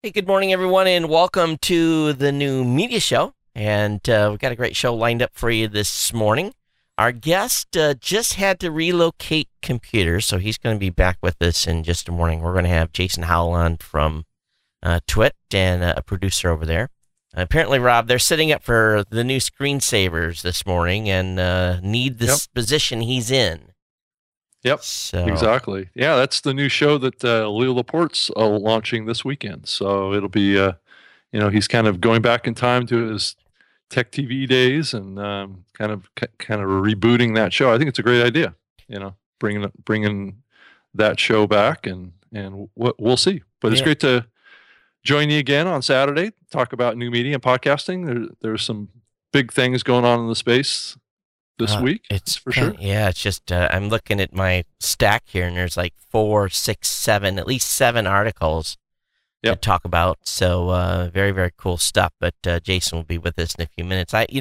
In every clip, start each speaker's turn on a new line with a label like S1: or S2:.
S1: Hey, good morning, everyone, and welcome to the new media show. And we've got a great show lined up for you this morning. Our guest just had to relocate computers, so he's going to be back with us in just a morning. We're going to have Jason Howell on from Twit and a producer over there. Apparently, Rob, they're setting up for the new screensavers this morning and need this position he's in.
S2: Yep, exactly. Yeah, that's the new show that Leo Laporte's launching this weekend. So it'll be, he's kind of going back in time to his Tech TV days and kind of rebooting that show. I think it's a great idea. Bringing that show back, and we'll see. But it's great to join you again on Saturday. Talk about new media and podcasting. There's some big things going on in the space this week.
S1: It's
S2: for sure.
S1: Yeah, it's just I'm looking at my stack here, and there's like 4, 6, 7, at least 7 articles to talk about. So very, very cool stuff. But Jason will be with us in a few minutes. I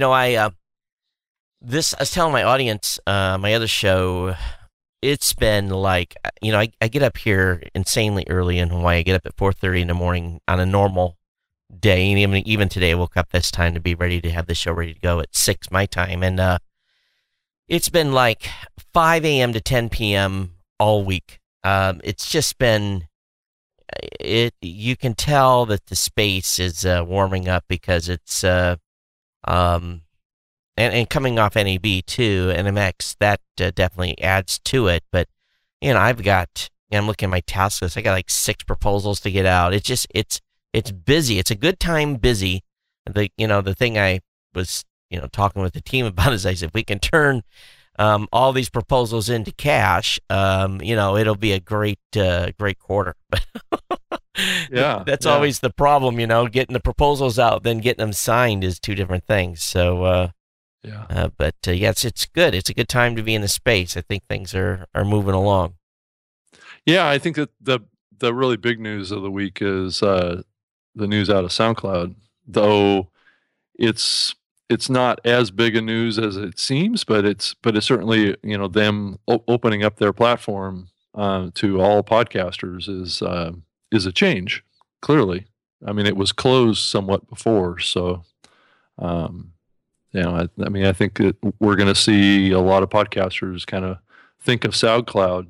S1: was telling my audience, my other show, it's been like, I get up here insanely early in Hawaii. I get up at 4:30 in the morning on a normal day, and even today I woke up this time to be ready to have the show ready to go at 6 my time, and it's been like 5 a.m. to 10 p.m. all week. It's just been, you can tell that the space is warming up because it's, and coming off NAB too, NMX, that definitely adds to it. But, I'm looking at my task list. I got like 6 proposals to get out. It's just, it's busy. It's a good time busy. The thing I was talking with the team about is I said, if we can turn all these proposals into cash, it'll be a great quarter. That's always the problem, getting the proposals out, then getting them signed is 2 different things. So, it's good. It's a good time to be in the space. I think things are moving along.
S2: Yeah, I think that the really big news of the week is the news out of SoundCloud, though it's not as big a news as it seems, but it's certainly, them opening up their platform to all podcasters is a change. Clearly, I mean, it was closed somewhat before, so I think that we're going to see a lot of podcasters kind of think of SoundCloud,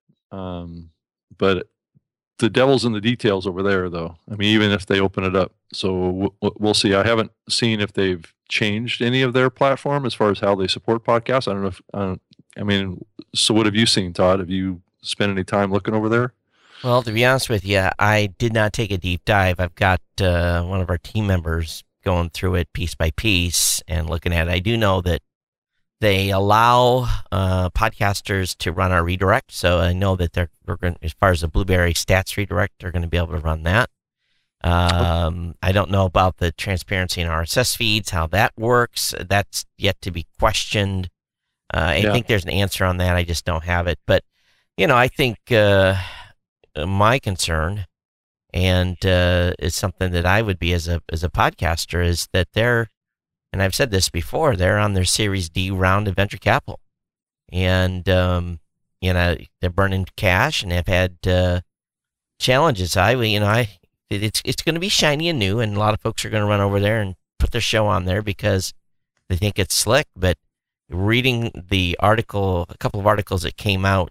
S2: but the devil's in the details over there, though. I mean, even if they open it up, so we'll see. I haven't seen if they've changed any of their platform as far as how they support podcasts. I don't know so what have you seen, Todd? Have you spent any time looking over there?
S1: Well, to be honest with you, I did not take a deep dive. I've got one of our team members going through it piece by piece and looking at it. I do know that they allow podcasters to run our redirect, so I know that we're going, as far as the Blueberry Stats redirect, they're going to be able to run that. I don't know about the transparency in RSS feeds, how that works. That's yet to be questioned. I think there's an answer on that. I just don't have it. But, I think my concern, and it's something that I would be as a podcaster, is that and I've said this before, they're on their Series D round of venture capital. And, they're burning cash and have had challenges. It's going to be shiny and new, and a lot of folks are going to run over there and put their show on there because they think it's slick. But reading the article, a couple of articles that came out,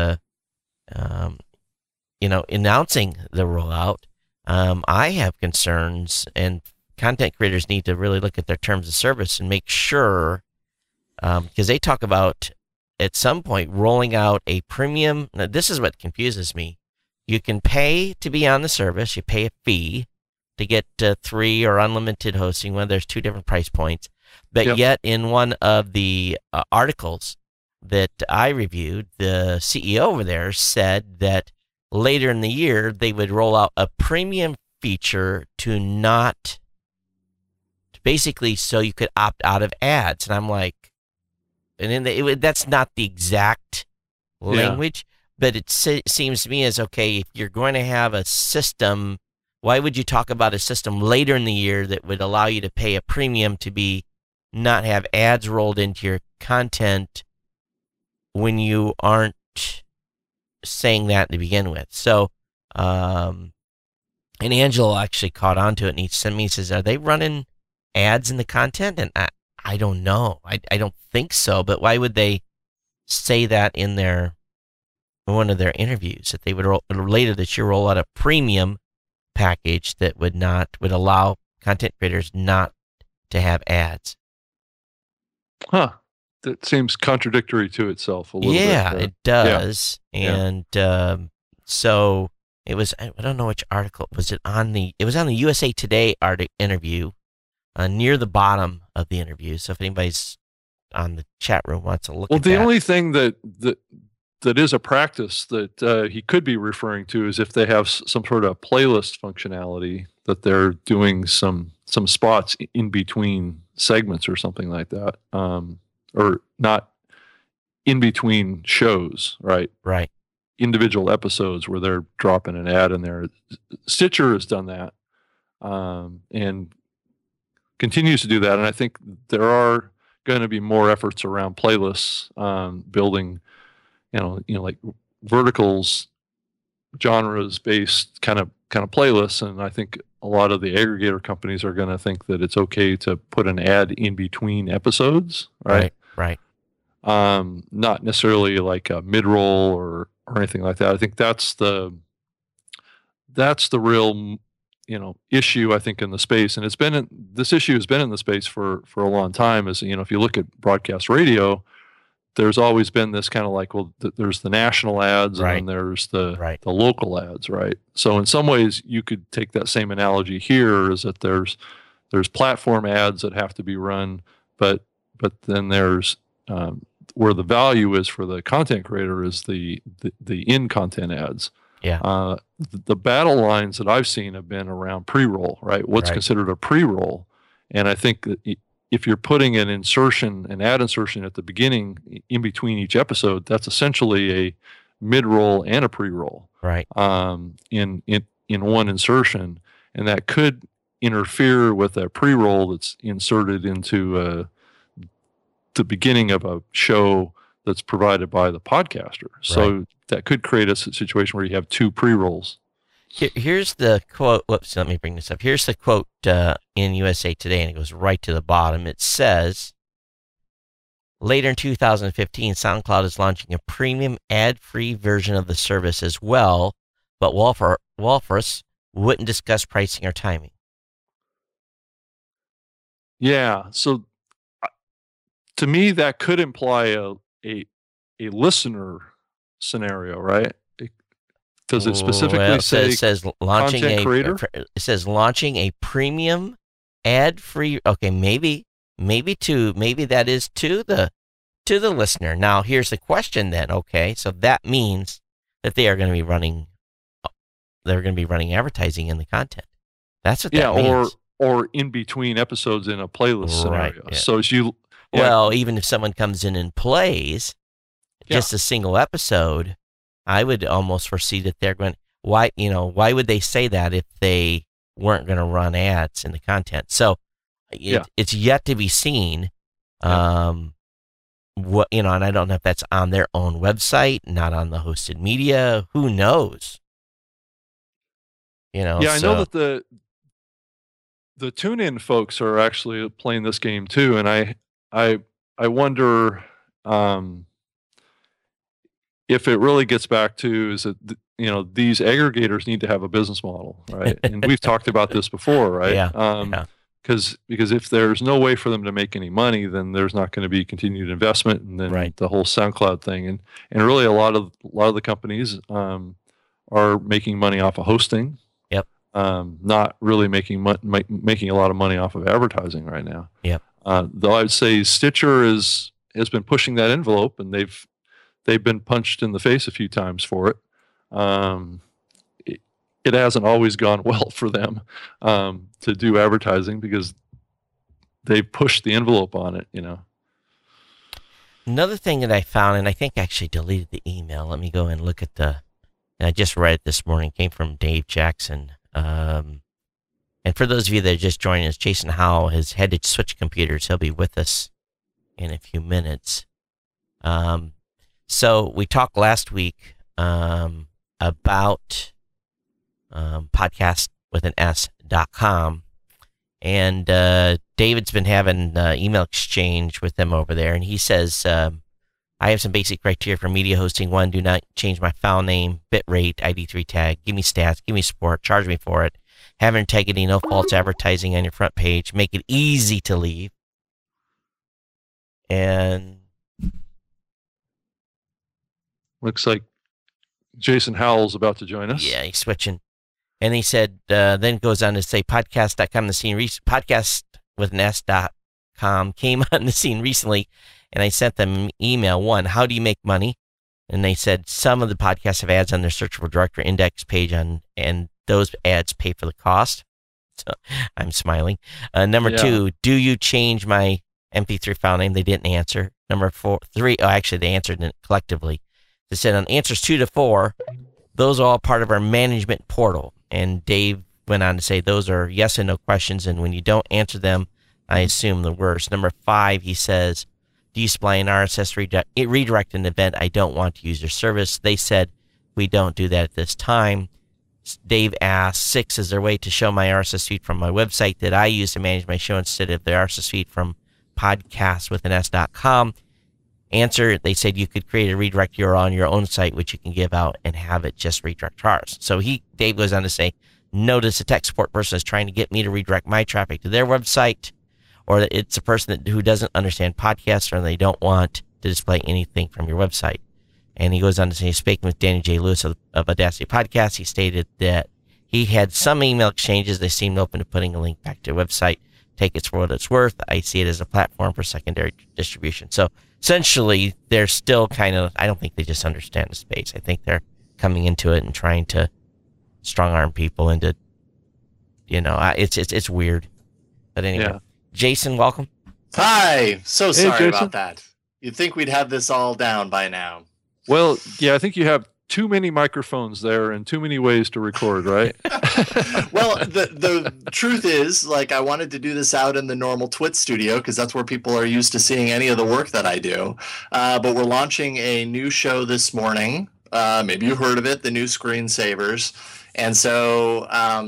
S1: announcing the rollout, I have concerns, and content creators need to really look at their terms of service and make sure, because they talk about at some point rolling out a premium. Now, this is what confuses me. You can pay to be on the service. You pay a fee to get 3 or unlimited hosting, when there's 2 different price points. But yet in one of the articles that I reviewed, the CEO over there said that later in the year, they would roll out a premium feature basically so you could opt out of ads. And I'm like, that's not the exact language. But it seems to me as, okay, if you're going to have a system, why would you talk about a system later in the year that would allow you to pay a premium to not have ads rolled into your content when you aren't saying that to begin with? So, And Angelo actually caught on to it, and he sent me, he says, are they running ads in the content? And I don't know. I don't think so, but why would they say that in one of their interviews, that they would later this year roll out a premium package that would allow content creators not to have ads?
S2: Huh. That seems contradictory to itself a little bit.
S1: Yeah, it does. Yeah. And so it was, I don't know which article, it was on the USA Today interview, near the bottom of the interview. So if anybody's on the chat room wants to look at that.
S2: Well, the only thing that is a practice that he could be referring to is if they have some sort of playlist functionality that they're doing some spots in between segments or something like that, or not in between shows, right?
S1: Right.
S2: Individual episodes where they're dropping an ad in there. Stitcher has done that, and continues to do that. And I think there are going to be more efforts around playlists, building, like verticals, genres based kind of playlists. And I think a lot of the aggregator companies are going to think that it's okay to put an ad in between episodes, right?
S1: Right.
S2: Not necessarily like a mid-roll or anything like that. I think that's the real, issue, I think, in the space. And this issue has been in the space for a long time. Is, if you look at broadcast radio, there's always been this kind of like, well, there's the national ads,
S1: right,
S2: and then there's the local ads, right? So in some ways you could take that same analogy here, is that there's platform ads that have to be run, but then there's where the value is for the content creator is the in-content ads.
S1: Yeah.
S2: The battle lines that I've seen have been around pre-roll, right? What's considered a pre-roll. And I think that if you're putting an ad insertion at the beginning in between each episode, that's essentially a mid-roll and a pre-roll.
S1: Right.
S2: In one insertion. And that could interfere with a pre-roll that's inserted into the beginning of a show that's provided by the podcaster. So that could create a situation where you have two pre-rolls.
S1: Here's the quote. Whoops, let me bring this up. Here's the quote in USA Today, and it goes right to the bottom. It says, later in 2015, SoundCloud is launching a premium ad-free version of the service as well, but Walrus wouldn't discuss pricing or timing.
S2: Yeah, so to me, that could imply a listener scenario, right? Does it specifically say
S1: it says launching
S2: content creator?
S1: It says launching a premium ad-free. Okay, maybe that is to the listener. Now, here's the question then. Okay, so that means that they're going to be running advertising in the content. That's what that means.
S2: Or in between episodes in a playlist scenario.
S1: Yeah.
S2: So as you
S1: even if someone comes in and plays just a single episode, I would almost foresee that they're going. Why would they say that if they weren't going to run ads in the content? So it's yet to be seen. And I don't know if that's on their own website, not on the hosted media. Who knows? I
S2: know that the TuneIn folks are actually playing this game too, and I wonder if it really gets back to is that these aggregators need to have a business model, right? And we've talked about this before, right? Because if there's no way for them to make any money, then there's not going to be continued investment, and then the whole SoundCloud thing, and really a lot of the companies are making money off of hosting.
S1: Yep.
S2: Not really making a lot of money off of advertising right now.
S1: Yep.
S2: Though I'd say Stitcher has been pushing that envelope, and they've been punched in the face a few times for it. It hasn't always gone well for them to do advertising because they pushed the envelope on it.
S1: Another thing that I found, and I think I actually deleted the email. Let me go and look at I just read it this morning. It came from Dave Jackson. And for those of you that are just joining us, Jason Howell has had to switch computers. He'll be with us in a few minutes. So we talked last week about podcast with an S.com. And David's been having email exchange with them over there, and he says, I have some basic criteria for media hosting. One, do not change my file name, bitrate, ID3 tag, give me stats, give me support, charge me for it, have integrity, no false advertising on your front page, make it easy to leave. And
S2: looks like Jason Howell's about to join us.
S1: Yeah, he's switching. And he said, then goes on to say, podcast.com, podcast with an S.com came on the scene recently, and I sent them an email. One, how do you make money? And they said some of the podcasts have ads on their searchable directory index page, and those ads pay for the cost. So I'm smiling. Number two, do you change my MP3 file name? They didn't answer. Number three, actually they answered it collectively. They said on answers 2 to 4, those are all part of our management portal. And Dave went on to say those are yes and no questions, and when you don't answer them, I assume the worst. Number 5, he says, do you supply an RSS redirect an event? I don't want to use your service. They said, we don't do that at this time. Dave asked, 6, is there a way to show my RSS feed from my website that I use to manage my show instead of the RSS feed from podcastwithanas.com? Answer, they said you could create a redirect URL on your own site, which you can give out and have it just redirect to ours. So Dave goes on to say, notice a tech support person is trying to get me to redirect my traffic to their website, or it's a person who doesn't understand podcasts, or they don't want to display anything from your website. And he goes on to say, speaking with Danny J. Lewis of Audacity Podcast, he stated that he had some email exchanges. They seemed open to putting a link back to a website. Take it for what it's worth. I see it as a platform for secondary distribution. So essentially, they're still kind of, I don't think they just understand the space. I think they're coming into it and trying to strong arm people into, it's weird. But anyway, Jason, welcome.
S3: Hi. So sorry about that. You'd think we'd have this all down by now.
S2: Well, yeah, I think you have too many microphones there and too many ways to record, right?
S3: Well, the truth is, I wanted to do this out in the normal Twit studio because that's where people are used to seeing any of the work that I do. But we're launching a new show this morning. Maybe you heard of it, the new Screensavers. And so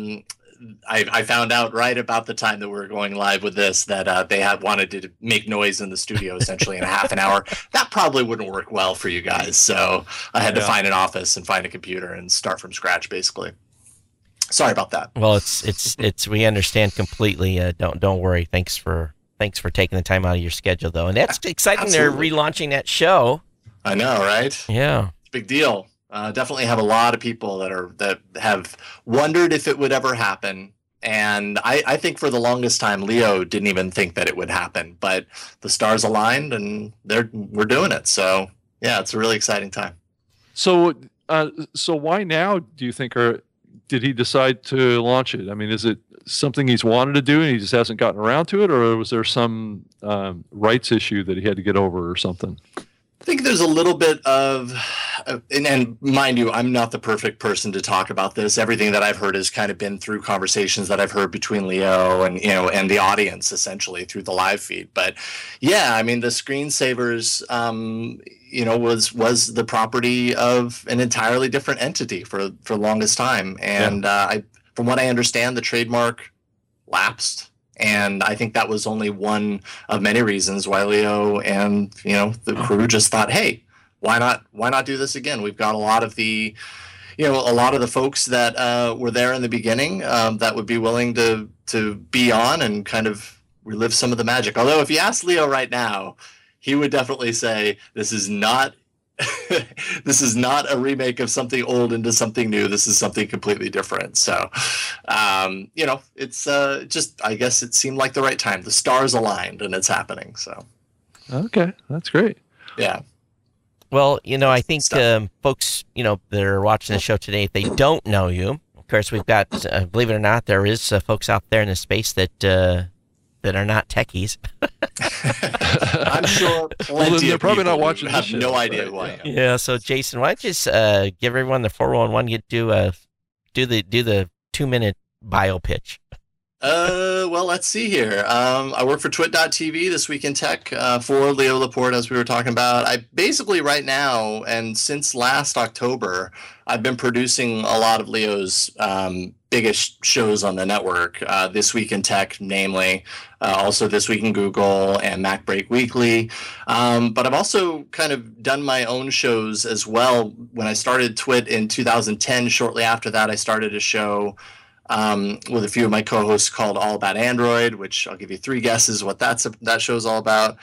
S3: I found out right about the time that we were going live with this that they had wanted to make noise in the studio essentially in a half an hour. That probably wouldn't work well for you guys. So I had to find an office and find a computer and start from scratch, basically. Sorry about that.
S1: Well, it's we understand completely. Don't worry. Thanks for taking the time out of your schedule, though. And that's exciting. Absolutely. They're relaunching that show.
S3: I know, right?
S1: Yeah.
S3: It's a big deal. Definitely have a lot of people that have wondered if it would ever happen. And I think for the longest time, Leo didn't even think that it would happen. But the stars aligned, and we're doing it. So, yeah, it's a really exciting time.
S2: So why now, do you think, or did he decide to launch it? I mean, is it something he's wanted to do and he just hasn't gotten around to it? Or was there some rights issue that he had to get over or something?
S3: I think there's a little bit of, and mind you, I'm not the perfect person to talk about this. Everything that I've heard has kind of been through conversations that I've heard between Leo and the audience, essentially through the live feed. But yeah, I mean, the Screensavers, was the property of an entirely different entity for the longest time, and from what I understand, the trademark lapsed. And I think that was only one of many reasons why Leo and the crew just thought, hey, why not do this again? We've got a lot of the folks that were there in the beginning that would be willing to be on and kind of relive some of the magic. Although if you ask Leo right now, he would definitely say this is not this is not a remake of something old into something new. This is something completely different. So, it's just, I guess it seemed like the right time. The stars aligned and it's happening. So,
S2: okay, that's great.
S3: Yeah.
S1: Well, I think folks, that are watching the show today, if they don't know you, of course, we've got, believe it or not, there is folks out there in the space that are not techies.
S3: I'm sure plenty
S2: they're
S3: of
S2: probably
S3: people
S2: not watching
S3: have
S2: this
S3: no
S2: show,
S3: idea
S2: right?
S3: who I am.
S1: Yeah. So Jason, why don't you just give everyone the 411? You do the 2-minute bio pitch.
S3: Well, let's see here. I work for Twit.tv, This Week in Tech, for Leo Laporte, as we were talking about. I basically right now, and since last October, I've been producing a lot of Leo's biggest shows on the network. This Week in Tech, namely, also This Week in Google and Mac Break Weekly. But I've also kind of done my own shows as well. When I started Twit in 2010, shortly after that, I started a show with a few of my co-hosts called All About Android, which I'll give you 3 guesses what that show's all about.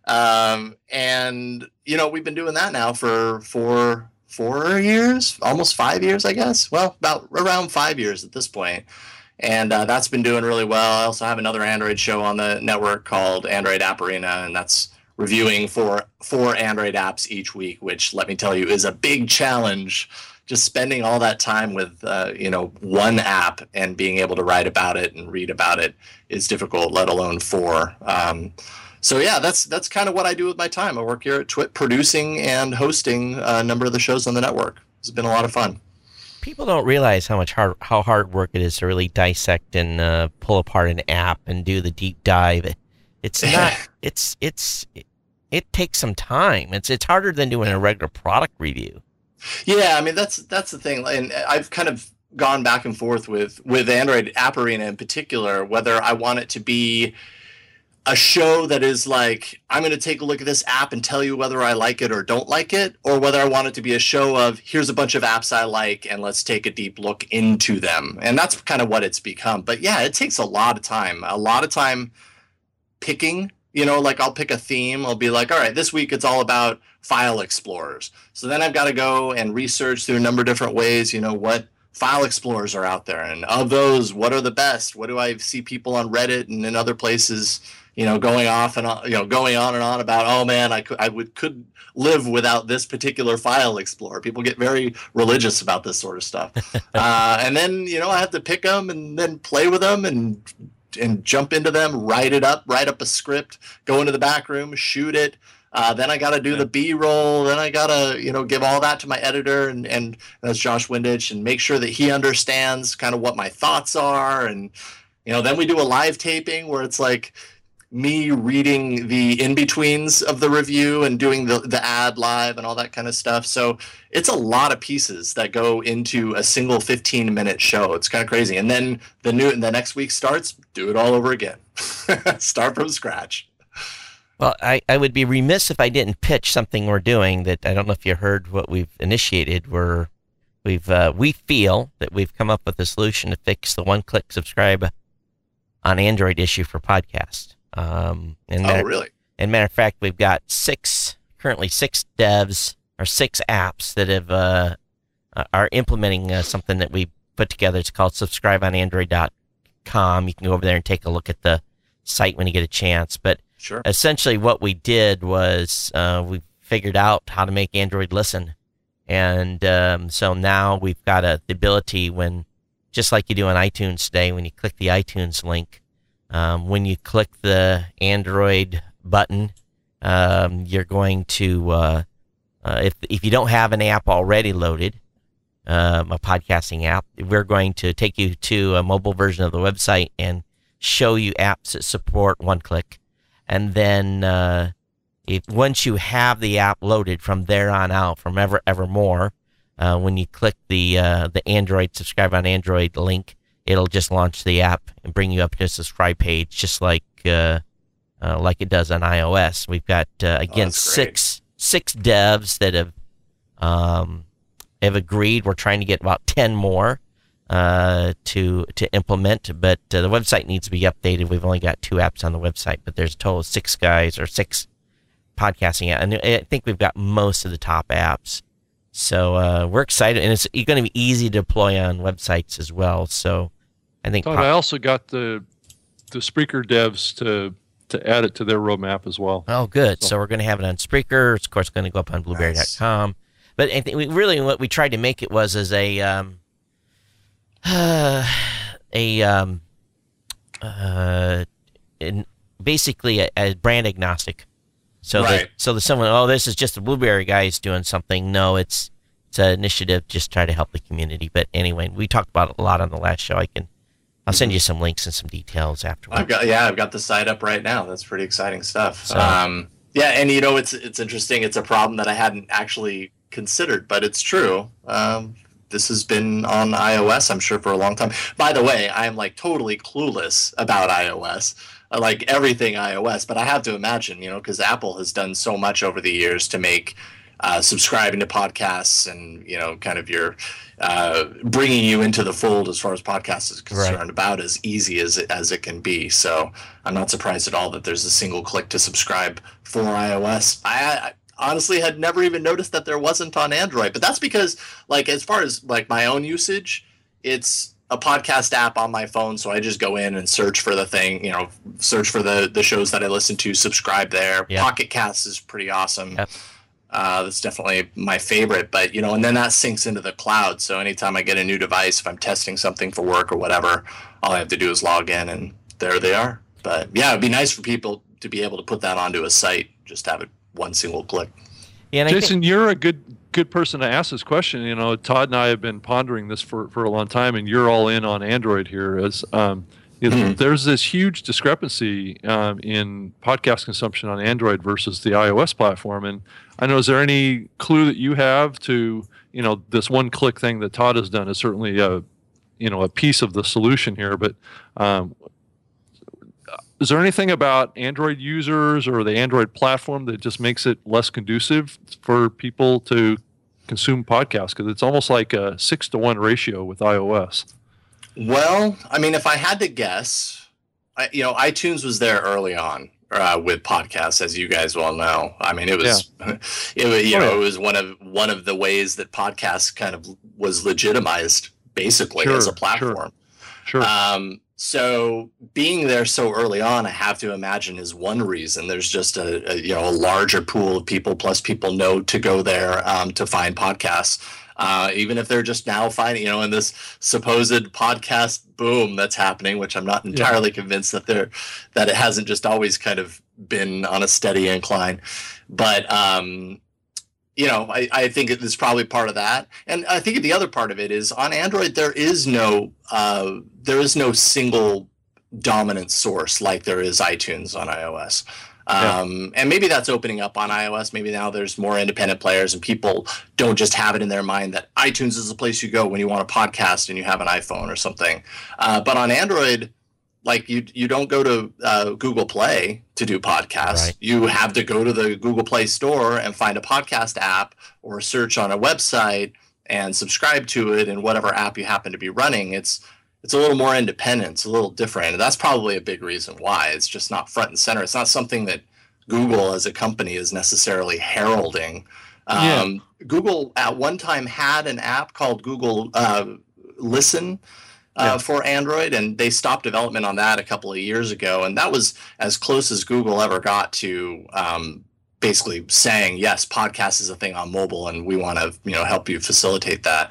S3: And, we've been doing that now for 4 years, almost 5 years, I guess. Well, about around 5 years at this point. And that's been doing really well. I also have another Android show on the network called Android App Arena, and that's reviewing four Android apps each week, which, let me tell you, is a big challenge. Just spending all that time with, one app and being able to write about it and read about it is difficult, let alone 4. So yeah, that's kind of what I do with my time. I work here at Twit, producing and hosting a number of the shows on the network. It's been a lot of fun.
S1: People don't realize how hard work it is to really dissect and pull apart an app and do the deep dive. It's not. It takes some time. It's harder than doing a regular product review.
S3: Yeah, I mean that's the thing, and I've kind of gone back and forth with Android App Arena in particular, whether I want it to be a show that is like, I'm going to take a look at this app and tell you whether I like it or don't like it, or whether I want it to be a show of, here's a bunch of apps I like and let's take a deep look into them. And that's kind of what it's become. But yeah, it takes a lot of time picking. Like I'll pick a theme. I'll be like, all right, this week it's all about file explorers. So then I've got to go and research through a number of different ways, what file explorers are out there. And of those, what are the best? What do I see people on Reddit and in other places, going on and on about, oh man, I could live without this particular file explorer. People get very religious about this sort of stuff. And then, I have to pick them and then play with them and jump into them, write up a script, go into the back room, shoot it. Then I got to do the B-roll. Then I got to, give all that to my editor, and that's Josh Windich, and make sure that he understands kind of what my thoughts are. And, then we do a live taping where it's like me reading the in-betweens of the review and doing the ad live and all that kind of stuff. So it's a lot of pieces that go into a single 15-minute show. It's kind of crazy. And then the next week starts, do it all over again. Start from scratch.
S1: Well, I would be remiss if I didn't pitch something we're doing that I don't know if you heard what we've initiated. We feel that we've come up with a solution to fix the one-click subscribe on Android issue for podcast.
S3: Really?
S1: And matter of fact, we've got currently six devs or 6 apps that are implementing something that we put together. It's called subscribeonandroid.com. You can go over there and take a look at the site when you get a chance. But
S3: sure.
S1: Essentially what we did was we figured out how to make Android listen. And so now we've got the ability when, just like you do on iTunes today, when you click the iTunes link, when you click the Android button, you're going to, if you don't have an app already loaded, a podcasting app, we're going to take you to a mobile version of the website and show you apps that support one-click. And then once you have the app loaded from there on out, from evermore, when you click the Android Subscribe on Android link, it'll just launch the app and bring you up to a subscribe page, just like it does on iOS. We've got again six devs that have agreed. We're trying to get about 10 more to implement, but the website needs to be updated. We've only got 2 apps on the website, but there's a total of 6 guys or 6 podcasting apps, and I think we've got most of the top apps. So we're excited, and it's going to be easy to deploy on websites as well. So I think
S2: I also got the Spreaker devs to add it to their roadmap as well.
S1: Oh, good. So we're going to have it on Spreaker. It's, of course, going to go up on Blueberry.com. Nice. But I think what we tried to make it was as basically a brand agnostic. So
S3: right.
S1: So someone, this is just the Blueberry guys doing something. No, it's an initiative just try to help the community. But anyway, we talked about it a lot on the last show. I can I'll send you some links and some details afterwards.
S3: I've got the site up right now. That's pretty exciting stuff. So. And it's interesting. It's a problem that I hadn't actually considered, but it's true. This has been on iOS, I'm sure, for a long time. By the way, I am like totally clueless about iOS, like everything iOS. But I have to imagine, because Apple has done so much over the years to make subscribing to podcasts and kind of your bringing you into the fold as far as podcasts is concerned about as easy as it can be. So I'm not surprised at all that there's a single click to subscribe for iOS. I honestly had never even noticed that there wasn't on Android, but that's because, like, as far as like my own usage, it's a podcast app on my phone, so I just go in and search for the thing, search for the shows that I listen to, subscribe there. Yep. Pocket Casts is pretty awesome. Yep. That's definitely my favorite, but and then that syncs into the cloud, so anytime I get a new device, if I'm testing something for work or whatever, all I have to do is log in and there they are. But yeah, it'd be nice for people to be able to put that onto a site, just have it one single click.
S2: Yeah, and Jason, you're a good person to ask this question. Todd and I have been pondering this for a long time, and you're all in on Android here. As there's this huge discrepancy in podcast consumption on Android versus the iOS platform. And I know, is there any clue that you have to this one-click thing that Todd has done is certainly a piece of the solution here, but is there anything about Android users or the Android platform that just makes it less conducive for people to consume podcasts? Because it's almost like a 6-to-1 ratio with iOS.
S3: Well, I mean, if I had to guess, iTunes was there early on with podcasts, as you guys well know. I mean, it was, it was one of the ways that podcasts kind of was legitimized, basically, as a platform.
S2: Sure.
S3: So being there so early on, I have to imagine, is one reason. There's just a larger pool of people, plus people know to go there to find podcasts. Even if they're just now finding, in this supposed podcast boom that's happening, which I'm not entirely convinced that it hasn't just always kind of been on a steady incline. But I think it's probably part of that. And I think the other part of it is on Android, there is no single dominant source like there is iTunes on iOS. And maybe that's opening up on iOS. Maybe now there's more independent players and people don't just have it in their mind that iTunes is the place you go when you want a podcast and you have an iPhone or something. But on Android, like you don't go to Google Play to do podcasts. Right. You have to go to the Google Play Store and find a podcast app or search on a website and subscribe to it in whatever app you happen to be running. It's a little more independent. It's a little different. And that's probably a big reason why. It's just not front and center. It's not something that Google as a company is necessarily heralding. Google at one time had an app called Google Listen for Android, and they stopped development on that a couple of years ago. And that was as close as Google ever got to basically saying, yes, podcast is a thing on mobile, and we want to help you facilitate that.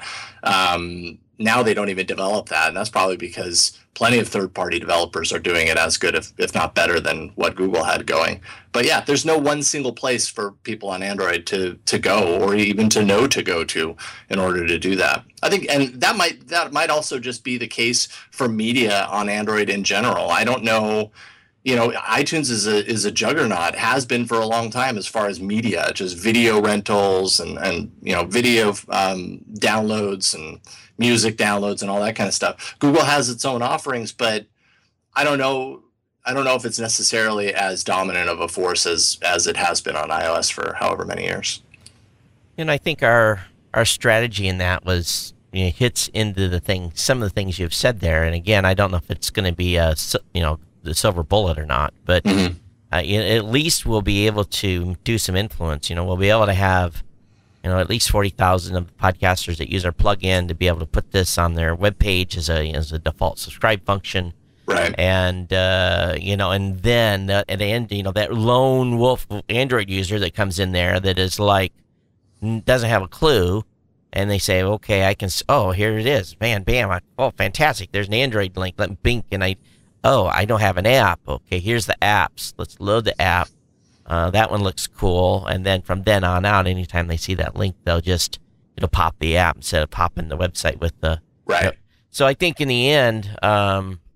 S3: Now they don't even develop that, and that's probably because plenty of third-party developers are doing it as good, if not better, than what Google had going. But yeah, there's no one single place for people on Android to go, or even to know to go to in order to do that. I think, and that might also just be the case for media on Android in general. I don't know. iTunes is a juggernaut, has been for a long time as far as media, just video rentals and video downloads and music downloads and all that kind of stuff. Google has its own offerings, but I don't know if it's necessarily as dominant of a force as it has been on iOS for however many years.
S1: And I think our strategy in that was hits into some of the things you've said there. And again, I don't know if it's going to be the silver bullet or not, but at least we'll be able to do some influence. We'll be able to have at least 40,000 of the podcasters that use our plugin to be able to put this on their webpage as a default subscribe function.
S3: Right.
S1: And and then at the end, that lone wolf Android user that comes in there that is like doesn't have a clue, and they say, okay, I can. Oh, here it is, man, bam! Fantastic! There's an Android link. Let me bink, and I don't have an app. Okay, here's the apps. Let's load the app. That one looks cool, and then from then on out, anytime they see that link, it'll pop the app instead of popping the website with the
S3: right.
S1: So I think in the end,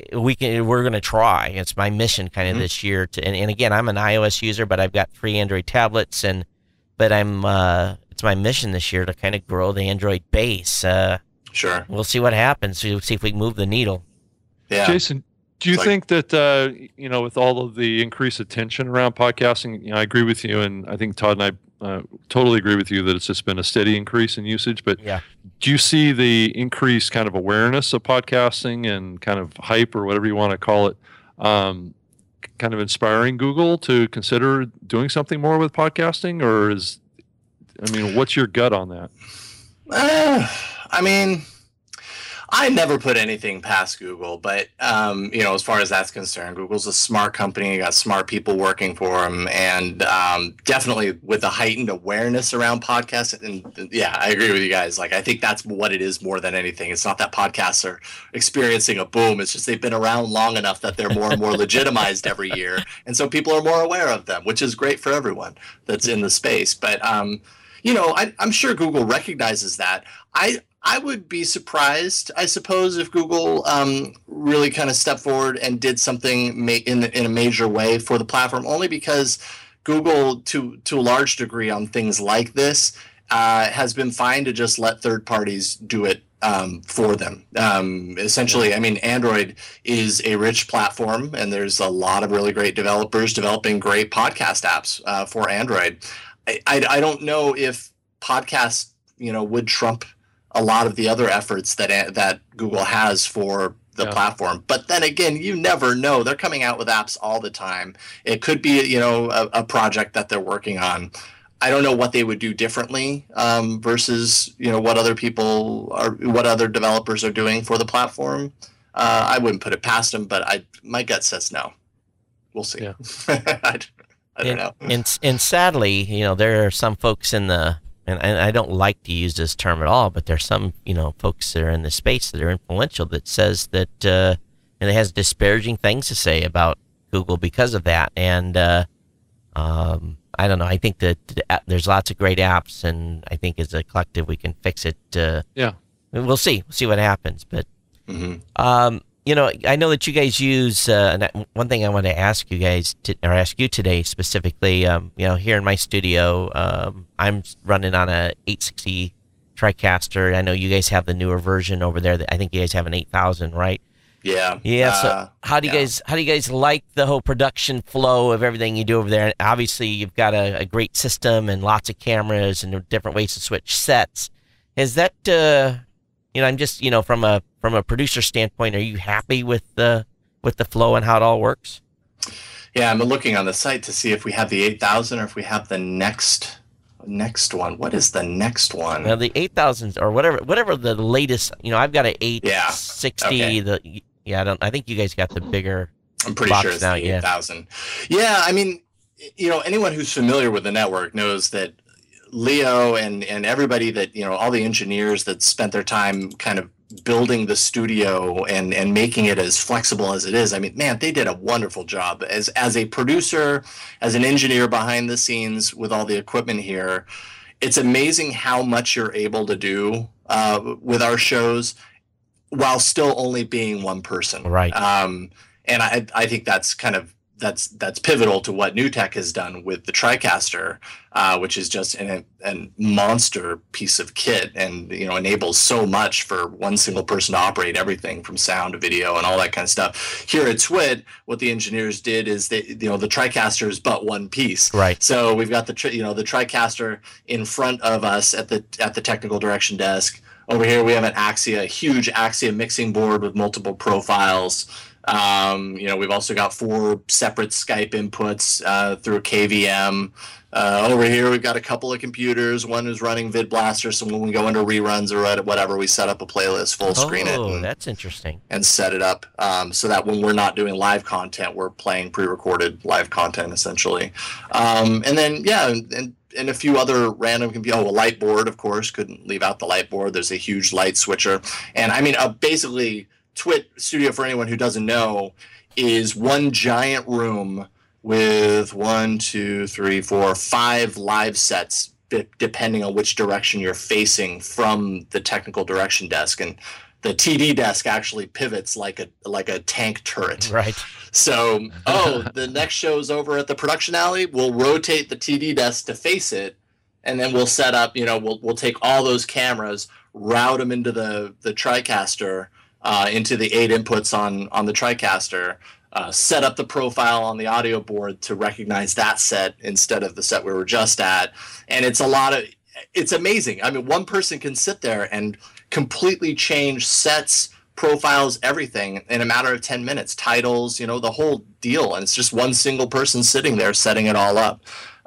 S1: we're going to try. It's my mission kind of this year and again, I'm an iOS user, but I've got 3 Android tablets but it's my mission this year to kind of grow the Android base.
S3: Sure.
S1: We'll see what happens. We'll see if we can move the needle.
S2: Yeah. Jason, do you think that, with all of the increased attention around podcasting, I agree with you, and I think Todd and I totally agree with you that it's just been a steady increase in usage, but do you see the increased kind of awareness of podcasting and kind of hype or whatever you want to call it, kind of inspiring Google to consider doing something more with podcasting? Or what's your gut on that?
S3: I never put anything past Google, but, as far as that's concerned, Google's a smart company, got smart people working for them, and definitely with the heightened awareness around podcasts. And yeah, I agree with you guys. Like, I think that's what it is more than anything. It's not that podcasts are experiencing a boom. It's just they've been around long enough that they're more and more legitimized every year. And so people are more aware of them, which is great for everyone that's in the space. But, I'm sure Google recognizes that. I would be surprised, I suppose, if Google really kind of stepped forward and did something in a major way for the platform, only because Google, to a large degree on things like this, has been fine to just let third parties do it for them. Essentially, Android is a rich platform, and there's a lot of really great developers developing great podcast apps for Android. I don't know if podcasts, would trump a lot of the other efforts that Google has for the platform. But then again, you never know. They're coming out with apps all the time. It could be, a project that they're working on. I don't know what they would do differently versus, what other developers are doing for the platform. I wouldn't put it past them, but my gut says no. We'll see. Yeah. I don't know.
S1: And sadly, there are some folks in the, and I don't like to use this term at all, but there's some, folks that are in the space that are influential that says that, and it has disparaging things to say about Google because of that. And I don't know. I think that there's lots of great apps, and I think as a collective we can fix it. We'll see. We'll see what happens. But I know that you guys use. One thing I want to ask you guys, ask you today specifically. Here in my studio, I'm running on a 860 TriCaster. I know you guys have the newer version over there. I think you guys have an 8000, right?
S3: Yeah.
S1: Yeah. So how do you guys like the whole production flow of everything you do over there? And obviously, you've got a great system and lots of cameras and different ways to switch sets. Is that I'm just from a producer standpoint, are you happy with the flow and how it all works?
S3: Yeah, I'm looking on the site to see if we have the 8000 or if we have the next one. What is the next one?
S1: Well, the 8000 or whatever the latest. I've got an 860. Okay. I think you guys got the bigger.
S3: I'm pretty sure it's now, the 8000. Yeah, anyone who's familiar with the network knows that Leo and everybody that, all the engineers that spent their time kind of building the studio and making it as flexible as it is. They did a wonderful job as a producer, as an engineer behind the scenes with all the equipment here. It's amazing how much you're able to do with our shows while still only being one person.
S1: Right.
S3: And I think that's kind of, that's pivotal to what NewTek has done with the TriCaster, which is just a monster piece of kit and enables so much for one single person to operate everything from sound to video and all that kind of stuff. Here at TWiT, what the engineers did is the TriCaster is but one piece.
S1: Right.
S3: So we've got the TriCaster in front of us at the technical direction desk. Over here we have a huge Axia mixing board with multiple profiles. We've also got 4 separate Skype inputs through KVM. Over here, we've got a couple of computers. One is running VidBlaster, so when we go into reruns or whatever, we set up a playlist, full screen it.
S1: Oh, that's interesting.
S3: And set it up so that when we're not doing live content, we're playing pre-recorded live content, essentially. And then, and a few other random computers. A light board, of course. Couldn't leave out the light board. There's a huge light switcher. And, basically, TWiT Studio, for anyone who doesn't know, is one giant room with 5 live sets, depending on which direction you're facing from the technical direction desk. And the TD desk actually pivots like a tank turret.
S1: Right.
S3: So, the next show's over at the production alley. We'll rotate the TD desk to face it, and then we'll set up. We'll take all those cameras, route them into the TriCaster, into the 8 inputs on the TriCaster. Set up the profile on the audio board to recognize that set instead of the set we were just at, and it's amazing. I mean, one person can sit there and completely change sets, profiles, everything in a matter of 10 minutes, titles, the whole deal. And it's just one single person sitting there setting it all up.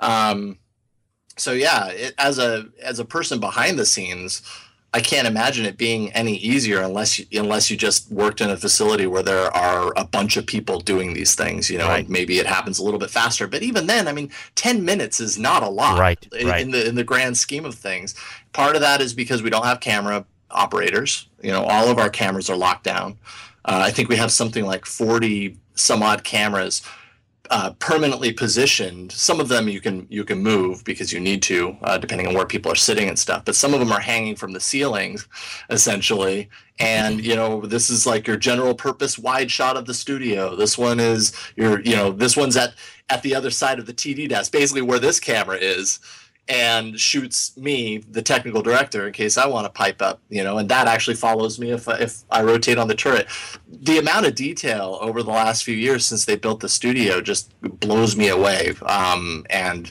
S3: So yeah, as a person behind the scenes, I can't imagine it being any easier unless you just worked in a facility where there are a bunch of people doing these things,
S1: right.
S3: And maybe it happens a little bit faster. But even then, I mean, 10 minutes is not a lot,
S1: right.
S3: In the grand scheme of things. Part of that is because we don't have camera operators. All of our cameras are locked down. I think we have something like 40 some odd cameras permanently positioned. Some of them you can move because you need to, depending on where people are sitting and stuff. But some of them are hanging from the ceilings, essentially. And this is like your general purpose wide shot of the studio. This one is this one's at the other side of the TD desk, basically where this camera is, and shoots me, the technical director, in case I want to pipe up, and that actually follows me if I rotate on the turret. The amount of detail over the last few years since they built the studio just blows me away. And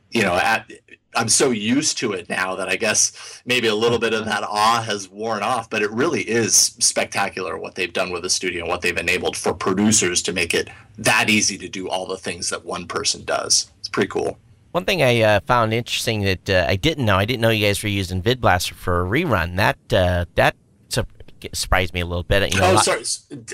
S3: I'm so used to it now that I guess maybe a little bit of that awe has worn off, but it really is spectacular what they've done with the studio and what they've enabled for producers to make it that easy to do all the things that one person does. It's pretty cool.
S1: One thing I found interesting that I didn't know you guys were using VidBlaster for a rerun. That surprised me a little bit.
S3: Sorry.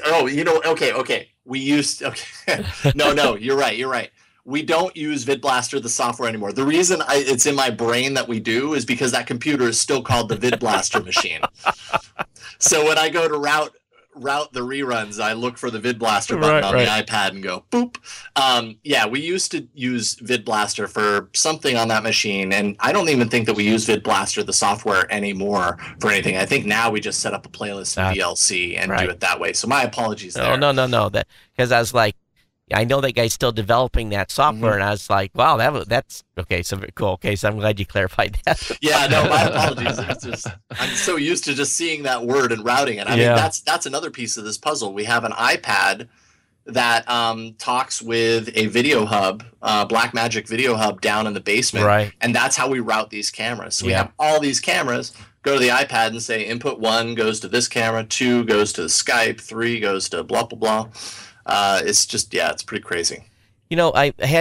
S3: Okay. We used. Okay. No. You're right. We don't use VidBlaster, the software, anymore. The reason it's in my brain that we do is because that computer is still called the VidBlaster machine. So when I go to route the reruns, I look for the VidBlaster button on the iPad and go boop. We used to use VidBlaster for something on that machine, and I don't even think that we use VidBlaster, the software, anymore for anything. I think now we just set up a playlist in VLC and do it that way. So my apologies there.
S1: No. Because I was like, I know that guy's still developing that software, and I was like, wow, that's okay. So cool. Okay, so I'm glad you clarified that.
S3: Yeah, no, my apologies. It's just I'm so used to just seeing that word and routing it. I mean, that's another piece of this puzzle. We have an iPad that talks with a video hub, Blackmagic video hub down in the basement,
S1: right?
S3: And that's how we route these cameras. So we have all these cameras. Go to the iPad and say input 1 goes to this camera, 2 goes to Skype, 3 goes to blah blah blah. It's just, it's pretty crazy.
S1: I had